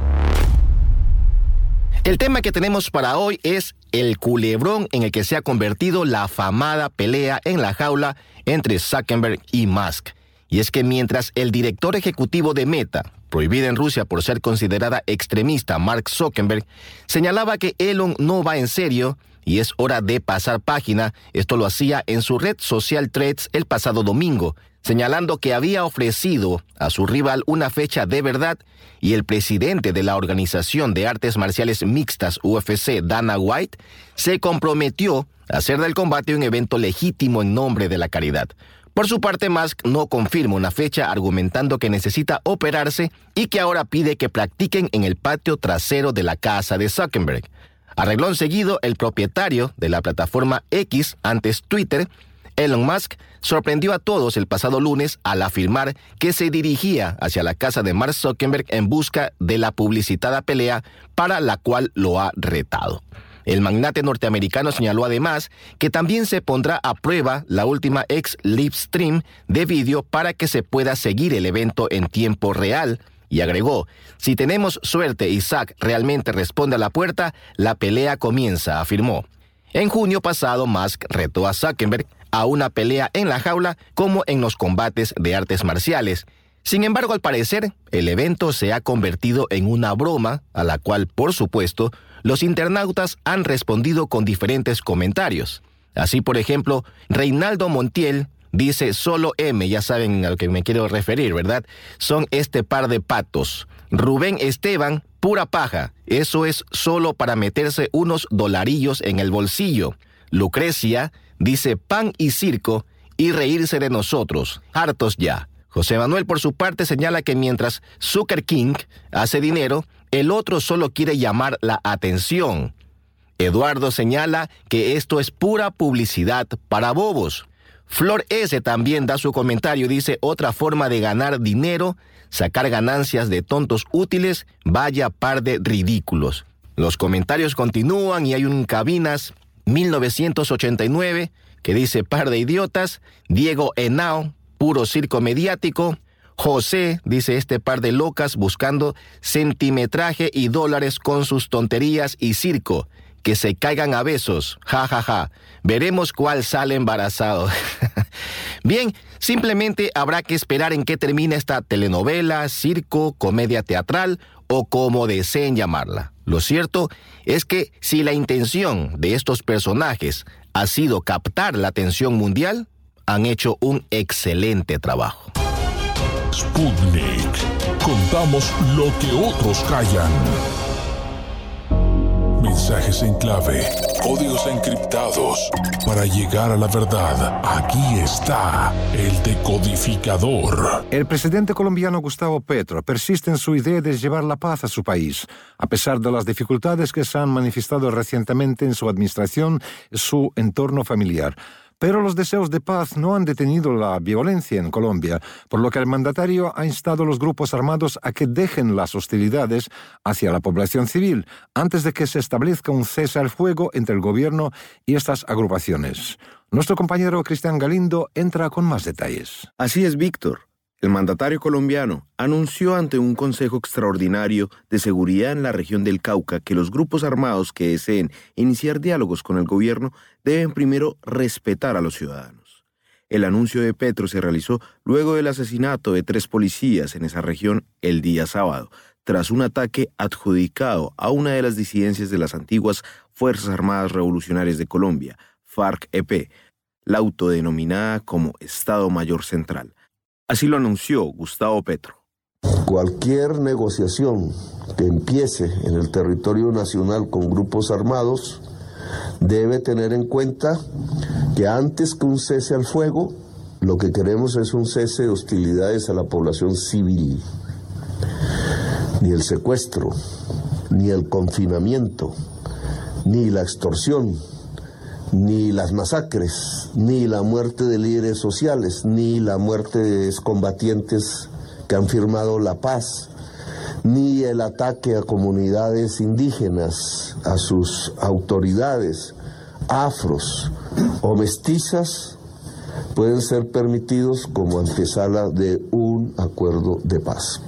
El tema que tenemos para hoy es el culebrón en el que se ha convertido la afamada pelea en la jaula entre Zuckerberg y Musk. Y es que mientras el director ejecutivo de Meta, prohibida en Rusia por ser considerada extremista, Mark Zuckerberg, señalaba que Elon no va en serio y es hora de pasar página, esto lo hacía en su red social Threads el pasado domingo, señalando que había ofrecido a su rival una fecha de verdad, y el presidente de la Organización de Artes Marciales Mixtas UFC, Dana White, se comprometió a hacer del combate un evento legítimo en nombre de la caridad. Por su parte, Musk no confirma una fecha, argumentando que necesita operarse y que ahora pide que practiquen en el patio trasero de la casa de Zuckerberg. A renglón seguido, el propietario de la plataforma X, antes Twitter, Elon Musk, sorprendió a todos el pasado lunes al afirmar que se dirigía hacia la casa de Mark Zuckerberg en busca de la publicitada pelea para la cual lo ha retado. El magnate norteamericano señaló además que también se pondrá a prueba la última live stream de vídeo para que se pueda seguir el evento en tiempo real, y agregó: si tenemos suerte y Zuck realmente responde a la puerta, la pelea comienza, afirmó. En junio pasado, Musk retó a Zuckerberg a una pelea en la jaula como en los combates de artes marciales. Sin embargo, al parecer, el evento se ha convertido en una broma a la cual, por supuesto, los internautas han respondido con diferentes comentarios. Así, por ejemplo, Reinaldo Montiel dice: solo M, ya saben a lo que me quiero referir, ¿verdad? Son este par de patos. Rubén Esteban: pura paja, eso es solo para meterse unos dolarillos en el bolsillo. Lucrecia dice: pan y circo y reírse de nosotros, hartos ya. José Manuel, por su parte, señala que mientras Zucker King hace dinero, el otro solo quiere llamar la atención. Eduardo señala que esto es pura publicidad para bobos. Flor S. también da su comentario, dice: otra forma de ganar dinero, sacar ganancias de tontos útiles, vaya par de ridículos. Los comentarios continúan y hay un Cabinas 1989 que dice: par de idiotas. Diego Henao: puro circo mediático. José dice: este par de locas buscando centimetraje y dólares con sus tonterías y circo. Que se caigan a besos, ja, ja, ja. Veremos cuál sale embarazado. Bien, simplemente habrá que esperar en qué termina esta telenovela, circo, comedia teatral o como deseen llamarla. Lo cierto es que si la intención de estos personajes ha sido captar la atención mundial, han hecho un excelente trabajo. Sputnik. Contamos lo que otros callan. mensajes en clave, códigos encriptados. Para llegar a la verdad, aquí está el decodificador. El presidente colombiano Gustavo Petro persiste en su idea de llevar la paz a su país, a pesar de las dificultades que se han manifestado recientemente en su administración y su entorno familiar. Pero los deseos de paz no han detenido la violencia en Colombia, por lo que el mandatario ha instado a los grupos armados a que dejen las hostilidades hacia la población civil antes de que se establezca un cese al fuego entre el gobierno y estas agrupaciones. Nuestro compañero Cristian Galindo entra con más detalles. Así es, Víctor. El mandatario colombiano anunció ante un Consejo Extraordinario de Seguridad en la región del Cauca que los grupos armados que deseen iniciar diálogos con el gobierno deben primero respetar a los ciudadanos. El anuncio de Petro se realizó luego del asesinato de 3 policías en esa región el día sábado, tras un ataque adjudicado a una de las disidencias de las antiguas Fuerzas Armadas Revolucionarias de Colombia, FARC-EP, la autodenominada como Estado Mayor Central. Así lo anunció Gustavo Petro. Cualquier negociación que empiece en el territorio nacional con grupos armados debe tener en cuenta que antes que un cese al fuego, lo que queremos es un cese de hostilidades a la población civil. Ni el secuestro, ni el confinamiento, ni la extorsión, ni las masacres, ni la muerte de líderes sociales, ni la muerte de excombatientes que han firmado la paz, ni el ataque a comunidades indígenas, a sus autoridades, afros o mestizas, pueden ser permitidos como antesala de un acuerdo de paz.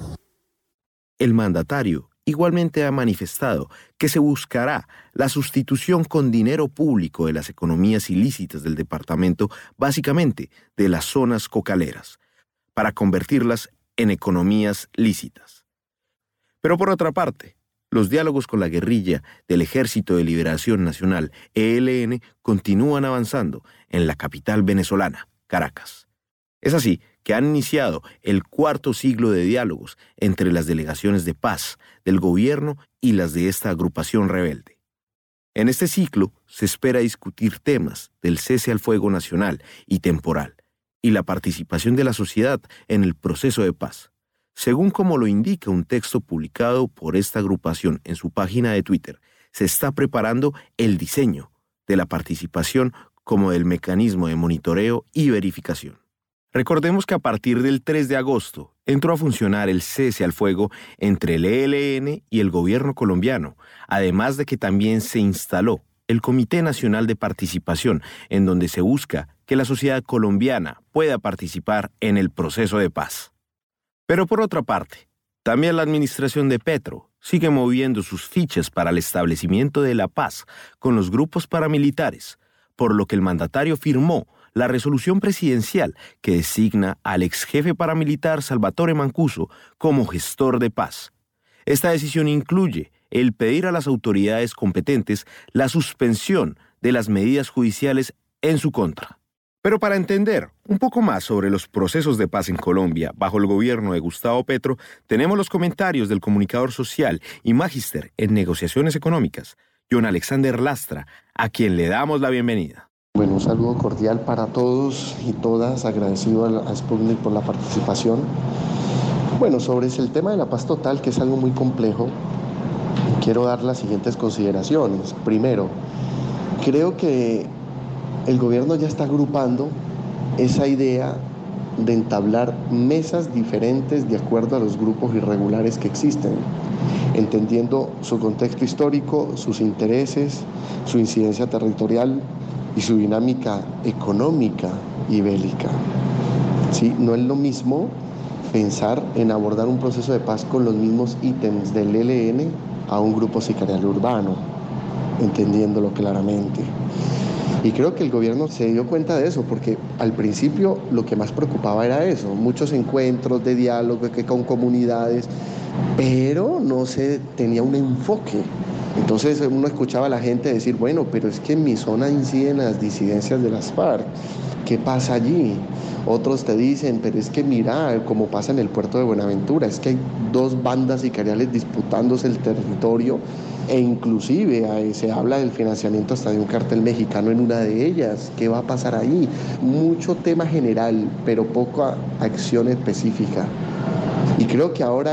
El mandatario igualmente ha manifestado que se buscará la sustitución con dinero público de las economías ilícitas del departamento, básicamente de las zonas cocaleras, para convertirlas en economías lícitas. Pero por otra parte, los diálogos con la guerrilla del Ejército de Liberación Nacional, ELN, continúan avanzando en la capital venezolana, Caracas. Es así que han iniciado el 4º siglo de diálogos entre las delegaciones de paz del gobierno y las de esta agrupación rebelde. En este ciclo se espera discutir temas del cese al fuego nacional y temporal y la participación de la sociedad en el proceso de paz, según como lo indica un texto publicado por esta agrupación en su página de Twitter. Se está preparando el diseño de la participación como del mecanismo de monitoreo y verificación. Recordemos que a partir del 3 de agosto entró a funcionar el cese al fuego entre el ELN y el gobierno colombiano, además de que también se instaló el Comité Nacional de Participación, en donde se busca que la sociedad colombiana pueda participar en el proceso de paz. Pero por otra parte, también la administración de Petro sigue moviendo sus fichas para el establecimiento de la paz con los grupos paramilitares, por lo que el mandatario firmó la resolución presidencial que designa al exjefe paramilitar Salvatore Mancuso como gestor de paz. Esta decisión incluye el pedir a las autoridades competentes la suspensión de las medidas judiciales en su contra. Pero para entender un poco más sobre los procesos de paz en Colombia bajo el gobierno de Gustavo Petro, tenemos los comentarios del comunicador social y magíster en negociaciones económicas, John Alexander Lastra, a quien le damos la bienvenida. Bueno, un saludo cordial para todos y todas, agradecido a Sputnik por la participación. Bueno, sobre el tema de la paz total, que es algo muy complejo, quiero dar las siguientes consideraciones. Primero, creo que el gobierno ya está agrupando esa idea de entablar mesas diferentes de acuerdo a los grupos irregulares que existen, entendiendo su contexto histórico, sus intereses, su incidencia territorial y su dinámica económica y bélica. ¿Sí? No es lo mismo pensar en abordar un proceso de paz con los mismos ítems del ELN a un grupo sicarial urbano, entendiéndolo claramente. Y creo que el gobierno se dio cuenta de eso, porque al principio lo que más preocupaba era eso, muchos encuentros de diálogo que con comunidades, pero no se tenía un enfoque Entonces uno escuchaba a la gente decir, bueno, pero es que en mi zona inciden las disidencias de las FARC. ¿Qué pasa allí? Otros te dicen, pero es que mira, como pasa en el puerto de Buenaventura, es que hay dos bandas sicariales disputándose el territorio e inclusive se habla del financiamiento hasta de un cartel mexicano en una de ellas. ¿Qué va a pasar ahí? Mucho tema general, pero poca acción específica. Y creo que ahora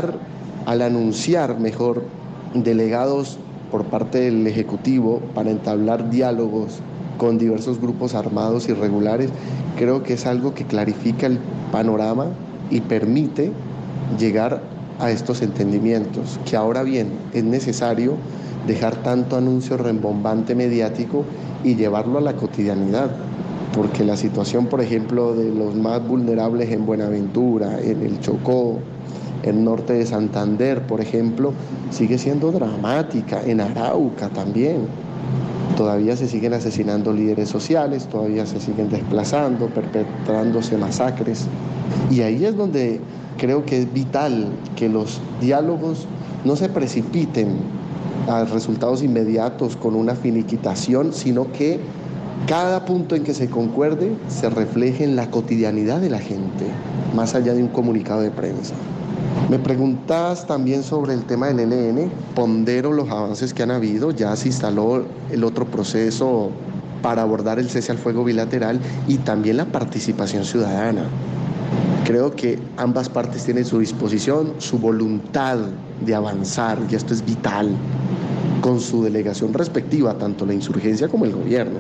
al anunciar mejor delegados por parte del Ejecutivo para entablar diálogos con diversos grupos armados irregulares, creo que es algo que clarifica el panorama y permite llegar a estos entendimientos, que ahora bien es necesario dejar tanto anuncio rembombante mediático y llevarlo a la cotidianidad, porque la situación, por ejemplo, de los más vulnerables en Buenaventura, en el Chocó, en norte de Santander, por ejemplo, sigue siendo dramática, en Arauca también. Todavía se siguen asesinando líderes sociales, todavía se siguen desplazando, perpetrándose masacres. Y ahí es donde creo que es vital que los diálogos no se precipiten a resultados inmediatos con una finiquitación, sino que cada punto en que se concuerde se refleje en la cotidianidad de la gente, más allá de un comunicado de prensa. Me preguntas también sobre el tema del ELN. Pondero los avances que han habido. Ya se instaló el otro proceso para abordar el cese al fuego bilateral y también la participación ciudadana. Creo que ambas partes tienen su disposición, su voluntad de avanzar, y esto es vital, con su delegación respectiva, tanto la insurgencia como el gobierno.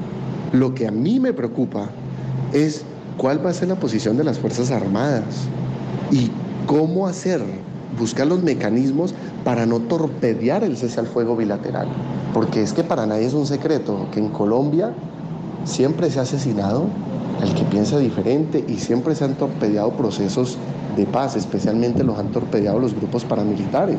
Lo que a mí me preocupa es cuál va a ser la posición de las Fuerzas Armadas y cómo buscar los mecanismos para no torpedear el cese al fuego bilateral. Porque es que para nadie es un secreto que en Colombia siempre se ha asesinado al que piensa diferente y siempre se han torpedeado procesos de paz, especialmente los han torpedeado los grupos paramilitares.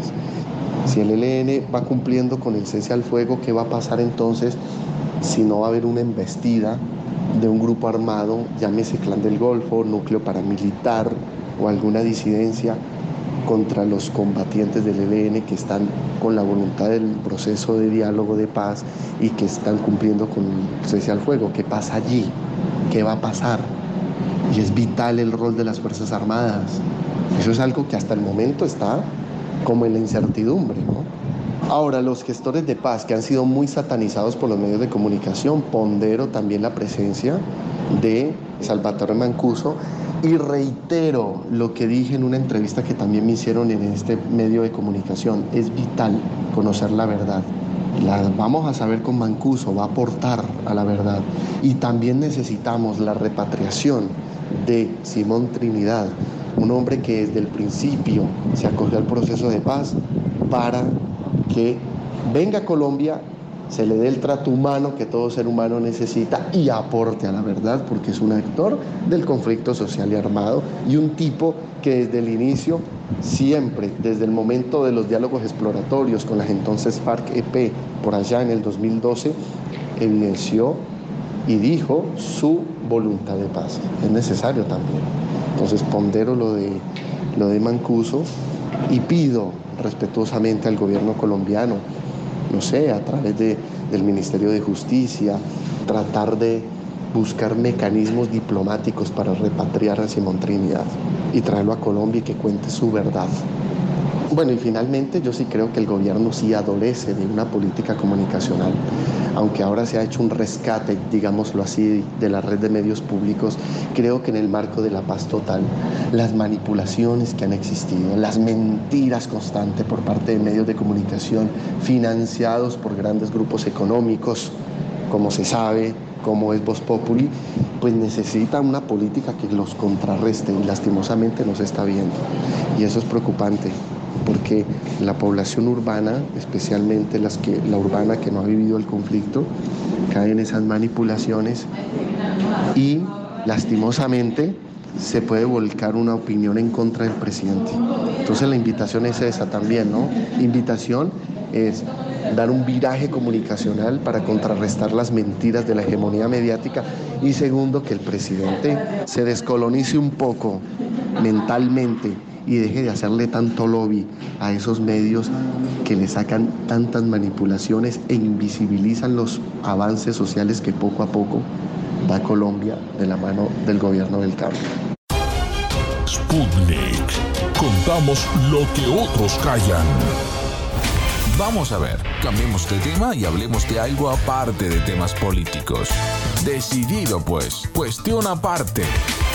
Si el ELN va cumpliendo con el cese al fuego, ¿qué va a pasar entonces si no va a haber una embestida de un grupo armado, llámese Clan del Golfo, núcleo paramilitar o alguna disidencia contra los combatientes del ELN que están con la voluntad del proceso de diálogo de paz y que están cumpliendo con el cese al fuego? ¿Qué pasa allí? ¿Qué va a pasar? Y es vital el rol de las Fuerzas Armadas. Eso es algo que hasta el momento está como en la incertidumbre, ¿no? Ahora, los gestores de paz que han sido muy satanizados por los medios de comunicación, pondero también la presencia de Salvatore Mancuso y reitero lo que dije en una entrevista que también me hicieron en este medio de comunicación. Es vital conocer la verdad. La vamos a saber con Mancuso, va a aportar a la verdad. Y también necesitamos la repatriación de Simón Trinidad, un hombre que desde el principio se acogió al proceso de paz para que venga a Colombia, se le dé el trato humano que todo ser humano necesita y aporte a la verdad, porque es un actor del conflicto social y armado y un tipo que desde el inicio, siempre, desde el momento de los diálogos exploratorios con las entonces FARC-EP, por allá en el 2012, evidenció y dijo su voluntad de paz. Es necesario también. Entonces pondero lo de Mancuso y pido respetuosamente al gobierno colombiano, no sé, a través del Ministerio de Justicia, tratar de buscar mecanismos diplomáticos para repatriar a Simón Trinidad y traerlo a Colombia y que cuente su verdad. Bueno, y finalmente yo sí creo que el gobierno sí adolece de una política comunicacional, aunque ahora se ha hecho un rescate, digámoslo así, de la red de medios públicos. Creo que en el marco de la paz total, las manipulaciones que han existido, las mentiras constantes por parte de medios de comunicación financiados por grandes grupos económicos, como se sabe, como es Voz Populi, pues necesita una política que los contrarreste y lastimosamente no se está viendo. Y eso es preocupante, porque la población urbana, especialmente la urbana que no ha vivido el conflicto, cae en esas manipulaciones y lastimosamente se puede volcar una opinión en contra del presidente. Entonces la invitación es esa también, ¿no? Invitación es dar un viraje comunicacional para contrarrestar las mentiras de la hegemonía mediática y segundo, que el presidente se descolonice un poco mentalmente y deje de hacerle tanto lobby a esos medios que le sacan tantas manipulaciones e invisibilizan los avances sociales que poco a poco da Colombia de la mano del gobierno del cambio. Sputnik. Contamos lo que otros callan. Vamos a ver, cambiemos de tema y hablemos de algo aparte de temas políticos. Decidido pues, cuestión aparte.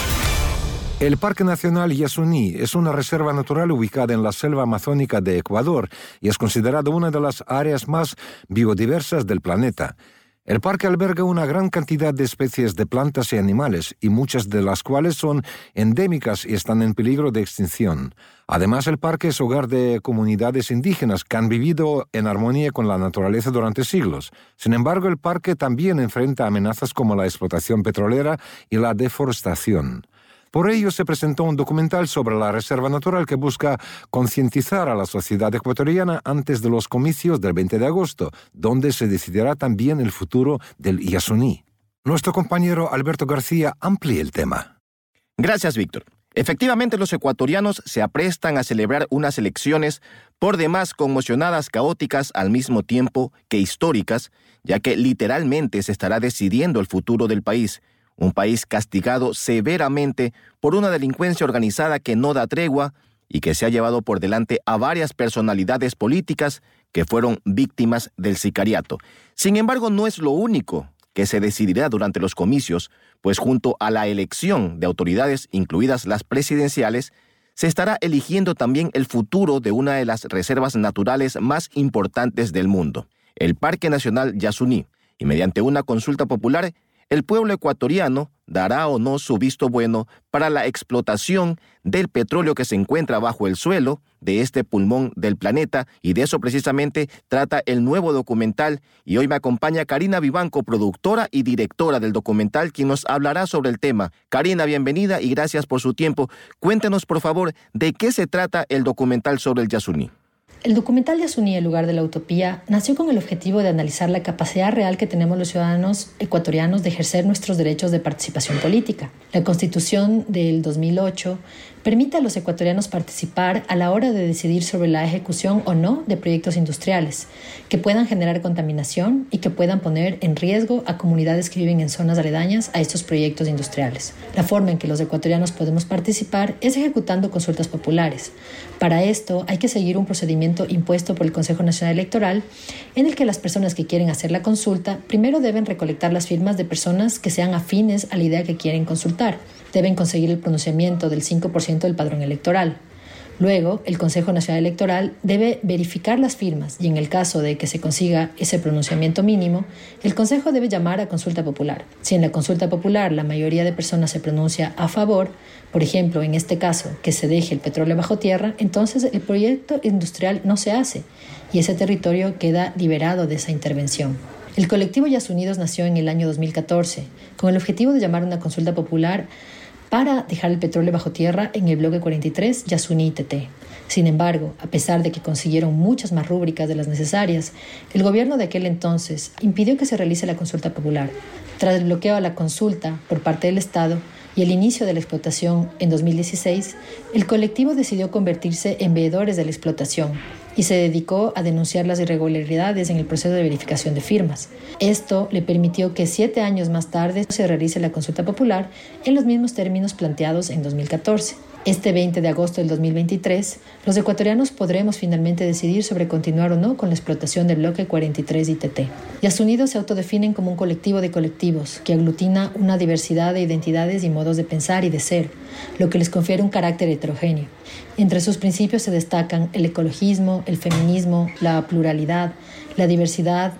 El Parque Nacional Yasuní es una reserva natural ubicada en la selva amazónica de Ecuador y es considerado una de las áreas más biodiversas del planeta. El parque alberga una gran cantidad de especies de plantas y animales, y muchas de las cuales son endémicas y están en peligro de extinción. Además, el parque es hogar de comunidades indígenas que han vivido en armonía con la naturaleza durante siglos. Sin embargo, el parque también enfrenta amenazas como la explotación petrolera y la deforestación. Por ello, se presentó un documental sobre la reserva natural que busca concientizar a la sociedad ecuatoriana antes de los comicios del 20 de agosto, donde se decidirá también el futuro del Yasuní. Nuestro compañero Alberto García amplía el tema. Gracias, Víctor. Efectivamente, los ecuatorianos se aprestan a celebrar unas elecciones por demás conmocionadas, caóticas, al mismo tiempo que históricas, ya que literalmente se estará decidiendo el futuro del país. Un país castigado severamente por una delincuencia organizada que no da tregua y que se ha llevado por delante a varias personalidades políticas que fueron víctimas del sicariato. Sin embargo, no es lo único que se decidirá durante los comicios, pues junto a la elección de autoridades, incluidas las presidenciales, se estará eligiendo también el futuro de una de las reservas naturales más importantes del mundo, el Parque Nacional Yasuní, y mediante una consulta popular, el pueblo ecuatoriano dará o no su visto bueno para la explotación del petróleo que se encuentra bajo el suelo de este pulmón del planeta, y de eso precisamente trata el nuevo documental. Y hoy me acompaña Karina Vivanco, productora y directora del documental, quien nos hablará sobre el tema. Karina, bienvenida y gracias por su tiempo. Cuéntenos, por favor, de qué se trata el documental sobre el Yasuní. El documental Yasuní, el lugar de la utopía, nació con el objetivo de analizar la capacidad real que tenemos los ciudadanos ecuatorianos de ejercer nuestros derechos de participación política. La Constitución del 2008 permite a los ecuatorianos participar a la hora de decidir sobre la ejecución o no de proyectos industriales que puedan generar contaminación y que puedan poner en riesgo a comunidades que viven en zonas aledañas a estos proyectos industriales. La forma en que los ecuatorianos podemos participar es ejecutando consultas populares. Para esto hay que seguir un procedimiento impuesto por el Consejo Nacional Electoral, en el que las personas que quieren hacer la consulta primero deben recolectar las firmas de personas que sean afines a la idea que quieren consultar. Deben conseguir el pronunciamiento del 5% del padrón electoral. Luego, el Consejo Nacional Electoral debe verificar las firmas y en el caso de que se consiga ese pronunciamiento mínimo, el Consejo debe llamar a consulta popular. Si en la consulta popular la mayoría de personas se pronuncia a favor, por ejemplo, en este caso, que se deje el petróleo bajo tierra, entonces el proyecto industrial no se hace y ese territorio queda liberado de esa intervención. El colectivo Yasunidos nació en el año 2014 con el objetivo de llamar a una consulta popular para dejar el petróleo bajo tierra en el bloque 43 Yasuní-TT. Sin embargo, a pesar de que consiguieron muchas más rúbricas de las necesarias, el gobierno de aquel entonces impidió que se realice la consulta popular. Tras el bloqueo a la consulta por parte del Estado y el inicio de la explotación en 2016, el colectivo decidió convertirse en veedores de la explotación y se dedicó a denunciar las irregularidades en el proceso de verificación de firmas. Esto le permitió que 7 años más tarde se realice la consulta popular en los mismos términos planteados en 2014. Este 20 de agosto del 2023, los ecuatorianos podremos finalmente decidir sobre continuar o no con la explotación del bloque 43 ITT. Yasunidos se autodefinen como un colectivo de colectivos que aglutina una diversidad de identidades y modos de pensar y de ser, lo que les confiere un carácter heterogéneo. Entre sus principios se destacan el ecologismo, el feminismo, la pluralidad, la diversidad,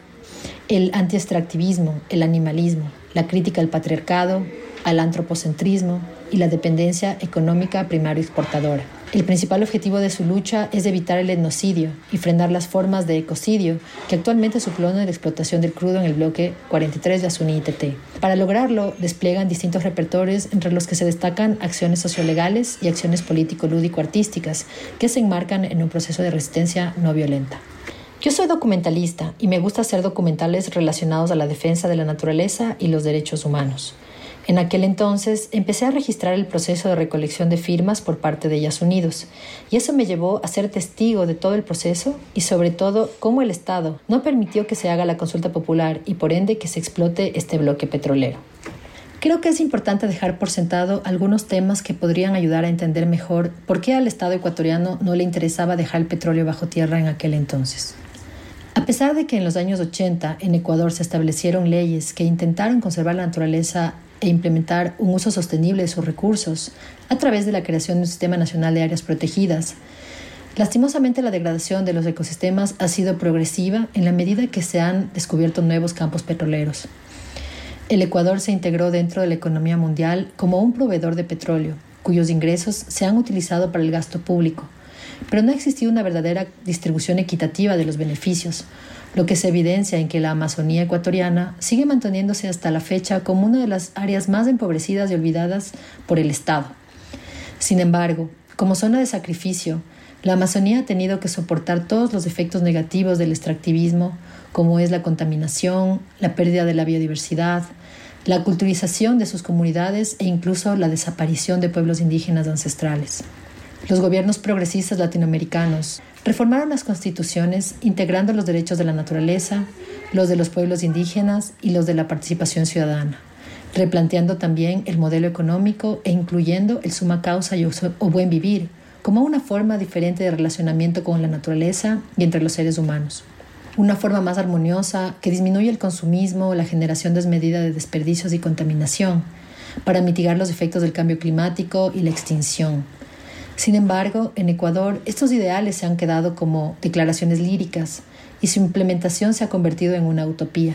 el antiextractivismo, el animalismo, la crítica al patriarcado, al antropocentrismo y la dependencia económica primario-exportadora. El principal objetivo de su lucha es evitar el etnocidio y frenar las formas de ecocidio que actualmente suplonan la explotación del crudo en el bloque 43 Yasuní-TT. Para lograrlo, despliegan distintos repertorios entre los que se destacan acciones sociolegales y acciones político-lúdico-artísticas que se enmarcan en un proceso de resistencia no violenta. Yo soy documentalista y me gusta hacer documentales relacionados a la defensa de la naturaleza y los derechos humanos. En aquel entonces empecé a registrar el proceso de recolección de firmas por parte de Yasunidos, y eso me llevó a ser testigo de todo el proceso y sobre todo cómo el Estado no permitió que se haga la consulta popular y por ende que se explote este bloque petrolero. Creo que es importante dejar por sentado algunos temas que podrían ayudar a entender mejor por qué al Estado ecuatoriano no le interesaba dejar el petróleo bajo tierra en aquel entonces. A pesar de que en los años 80 en Ecuador se establecieron leyes que intentaron conservar la naturaleza e implementar un uso sostenible de sus recursos a través de la creación de un sistema nacional de áreas protegidas, lastimosamente la degradación de los ecosistemas ha sido progresiva en la medida que se han descubierto nuevos campos petroleros. El Ecuador se integró dentro de la economía mundial como un proveedor de petróleo, cuyos ingresos se han utilizado para el gasto público, pero no ha existido una verdadera distribución equitativa de los beneficios, lo que se evidencia en que la Amazonía ecuatoriana sigue manteniéndose hasta la fecha como una de las áreas más empobrecidas y olvidadas por el Estado. Sin embargo, como zona de sacrificio, la Amazonía ha tenido que soportar todos los efectos negativos del extractivismo, como es la contaminación, la pérdida de la biodiversidad, la culturización de sus comunidades e incluso la desaparición de pueblos indígenas ancestrales. Los gobiernos progresistas latinoamericanos reformaron las constituciones integrando los derechos de la naturaleza, los de los pueblos indígenas y los de la participación ciudadana, replanteando también el modelo económico e incluyendo el summa causa o buen vivir como una forma diferente de relacionamiento con la naturaleza y entre los seres humanos. Una forma más armoniosa que disminuye el consumismo, la generación desmedida de desperdicios y contaminación, para mitigar los efectos del cambio climático y la extinción. Sin embargo, en Ecuador, estos ideales se han quedado como declaraciones líricas y su implementación se ha convertido en una utopía.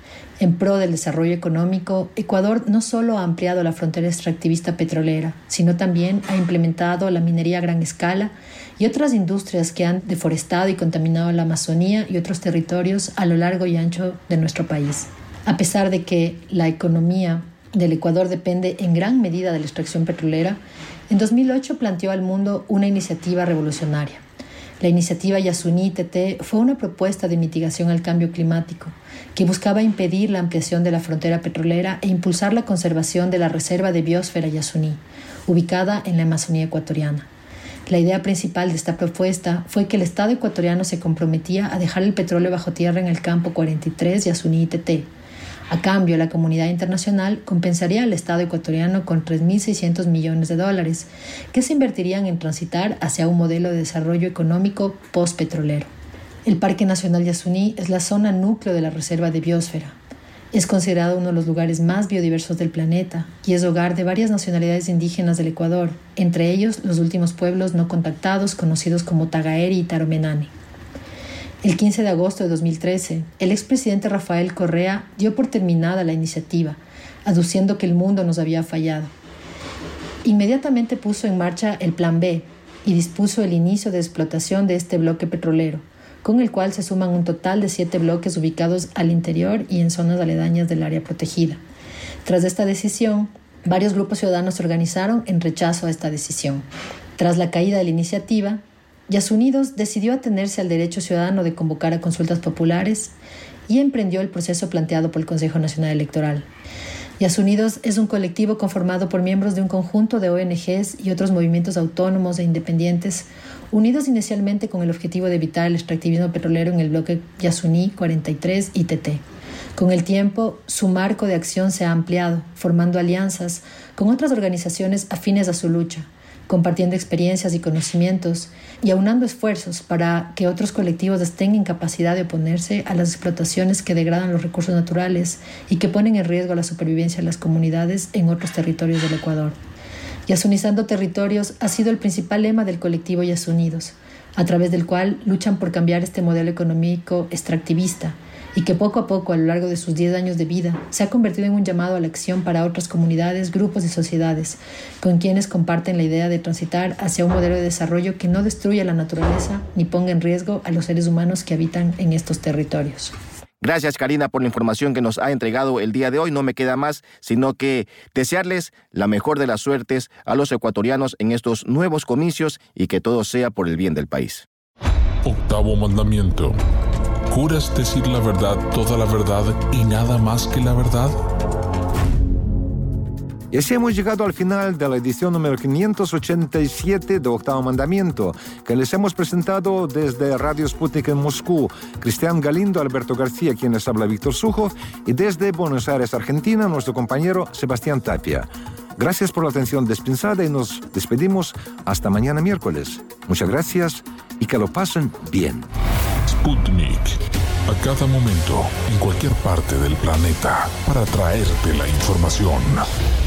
En pro del desarrollo económico, Ecuador no solo ha ampliado la frontera extractivista petrolera, sino también ha implementado la minería a gran escala y otras industrias que han deforestado y contaminado la Amazonía y otros territorios a lo largo y ancho de nuestro país. A pesar de que la economía del Ecuador depende en gran medida de la extracción petrolera, en 2008 planteó al mundo una iniciativa revolucionaria. La iniciativa Yasuní-TT fue una propuesta de mitigación al cambio climático que buscaba impedir la ampliación de la frontera petrolera e impulsar la conservación de la reserva de biosfera Yasuní, ubicada en la Amazonía ecuatoriana. La idea principal de esta propuesta fue que el Estado ecuatoriano se comprometía a dejar el petróleo bajo tierra en el campo 43 Yasuní-TT. A cambio, la comunidad internacional compensaría al Estado ecuatoriano con $3.600 millones que se invertirían en transitar hacia un modelo de desarrollo económico post-petrolero. El Parque Nacional Yasuní es la zona núcleo de la reserva de biosfera. Es considerado uno de los lugares más biodiversos del planeta y es hogar de varias nacionalidades indígenas del Ecuador, entre ellos los últimos pueblos no contactados conocidos como Tagaeri y Taromenani. El 15 de agosto de 2013, el expresidente Rafael Correa dio por terminada la iniciativa, aduciendo que el mundo nos había fallado. Inmediatamente puso en marcha el Plan B y dispuso el inicio de explotación de este bloque petrolero, con el cual se suman un total de 7 bloques ubicados al interior y en zonas aledañas del área protegida. Tras esta decisión, varios grupos ciudadanos se organizaron en rechazo a esta decisión. Tras la caída de la iniciativa, Yasunidos decidió atenerse al derecho ciudadano de convocar a consultas populares y emprendió el proceso planteado por el Consejo Nacional Electoral. Yasunidos es un colectivo conformado por miembros de un conjunto de ONGs y otros movimientos autónomos e independientes, unidos inicialmente con el objetivo de evitar el extractivismo petrolero en el bloque Yasuní 43 y TT. Con el tiempo, su marco de acción se ha ampliado, formando alianzas con otras organizaciones afines a su lucha, compartiendo experiencias y conocimientos y aunando esfuerzos para que otros colectivos estén en capacidad de oponerse a las explotaciones que degradan los recursos naturales y que ponen en riesgo la supervivencia de las comunidades en otros territorios del Ecuador. Yasunizando territorios ha sido el principal lema del colectivo Yasunidos, a través del cual luchan por cambiar este modelo económico extractivista y que poco a poco, a lo largo de sus 10 años de vida, se ha convertido en un llamado a la acción para otras comunidades, grupos y sociedades, con quienes comparten la idea de transitar hacia un modelo de desarrollo que no destruya la naturaleza ni ponga en riesgo a los seres humanos que habitan en estos territorios. Gracias, Karina, por la información que nos ha entregado el día de hoy. No me queda más sino que desearles la mejor de las suertes a los ecuatorianos en estos nuevos comicios y que todo sea por el bien del país. Octavo mandamiento. ¿Juras decir la verdad, toda la verdad y nada más que la verdad? Y así hemos llegado al final de la edición número 587 de Octavo Mandamiento, que les hemos presentado desde Radio Sputnik en Moscú, Cristian Galindo, Alberto García, quien les habla Víctor Sujo, y desde Buenos Aires, Argentina, nuestro compañero Sebastián Tapia. Gracias por la atención dispensada y nos despedimos hasta mañana miércoles. Muchas gracias y que lo pasen bien. Sputnik. A cada momento, en cualquier parte del planeta, para traerte la información.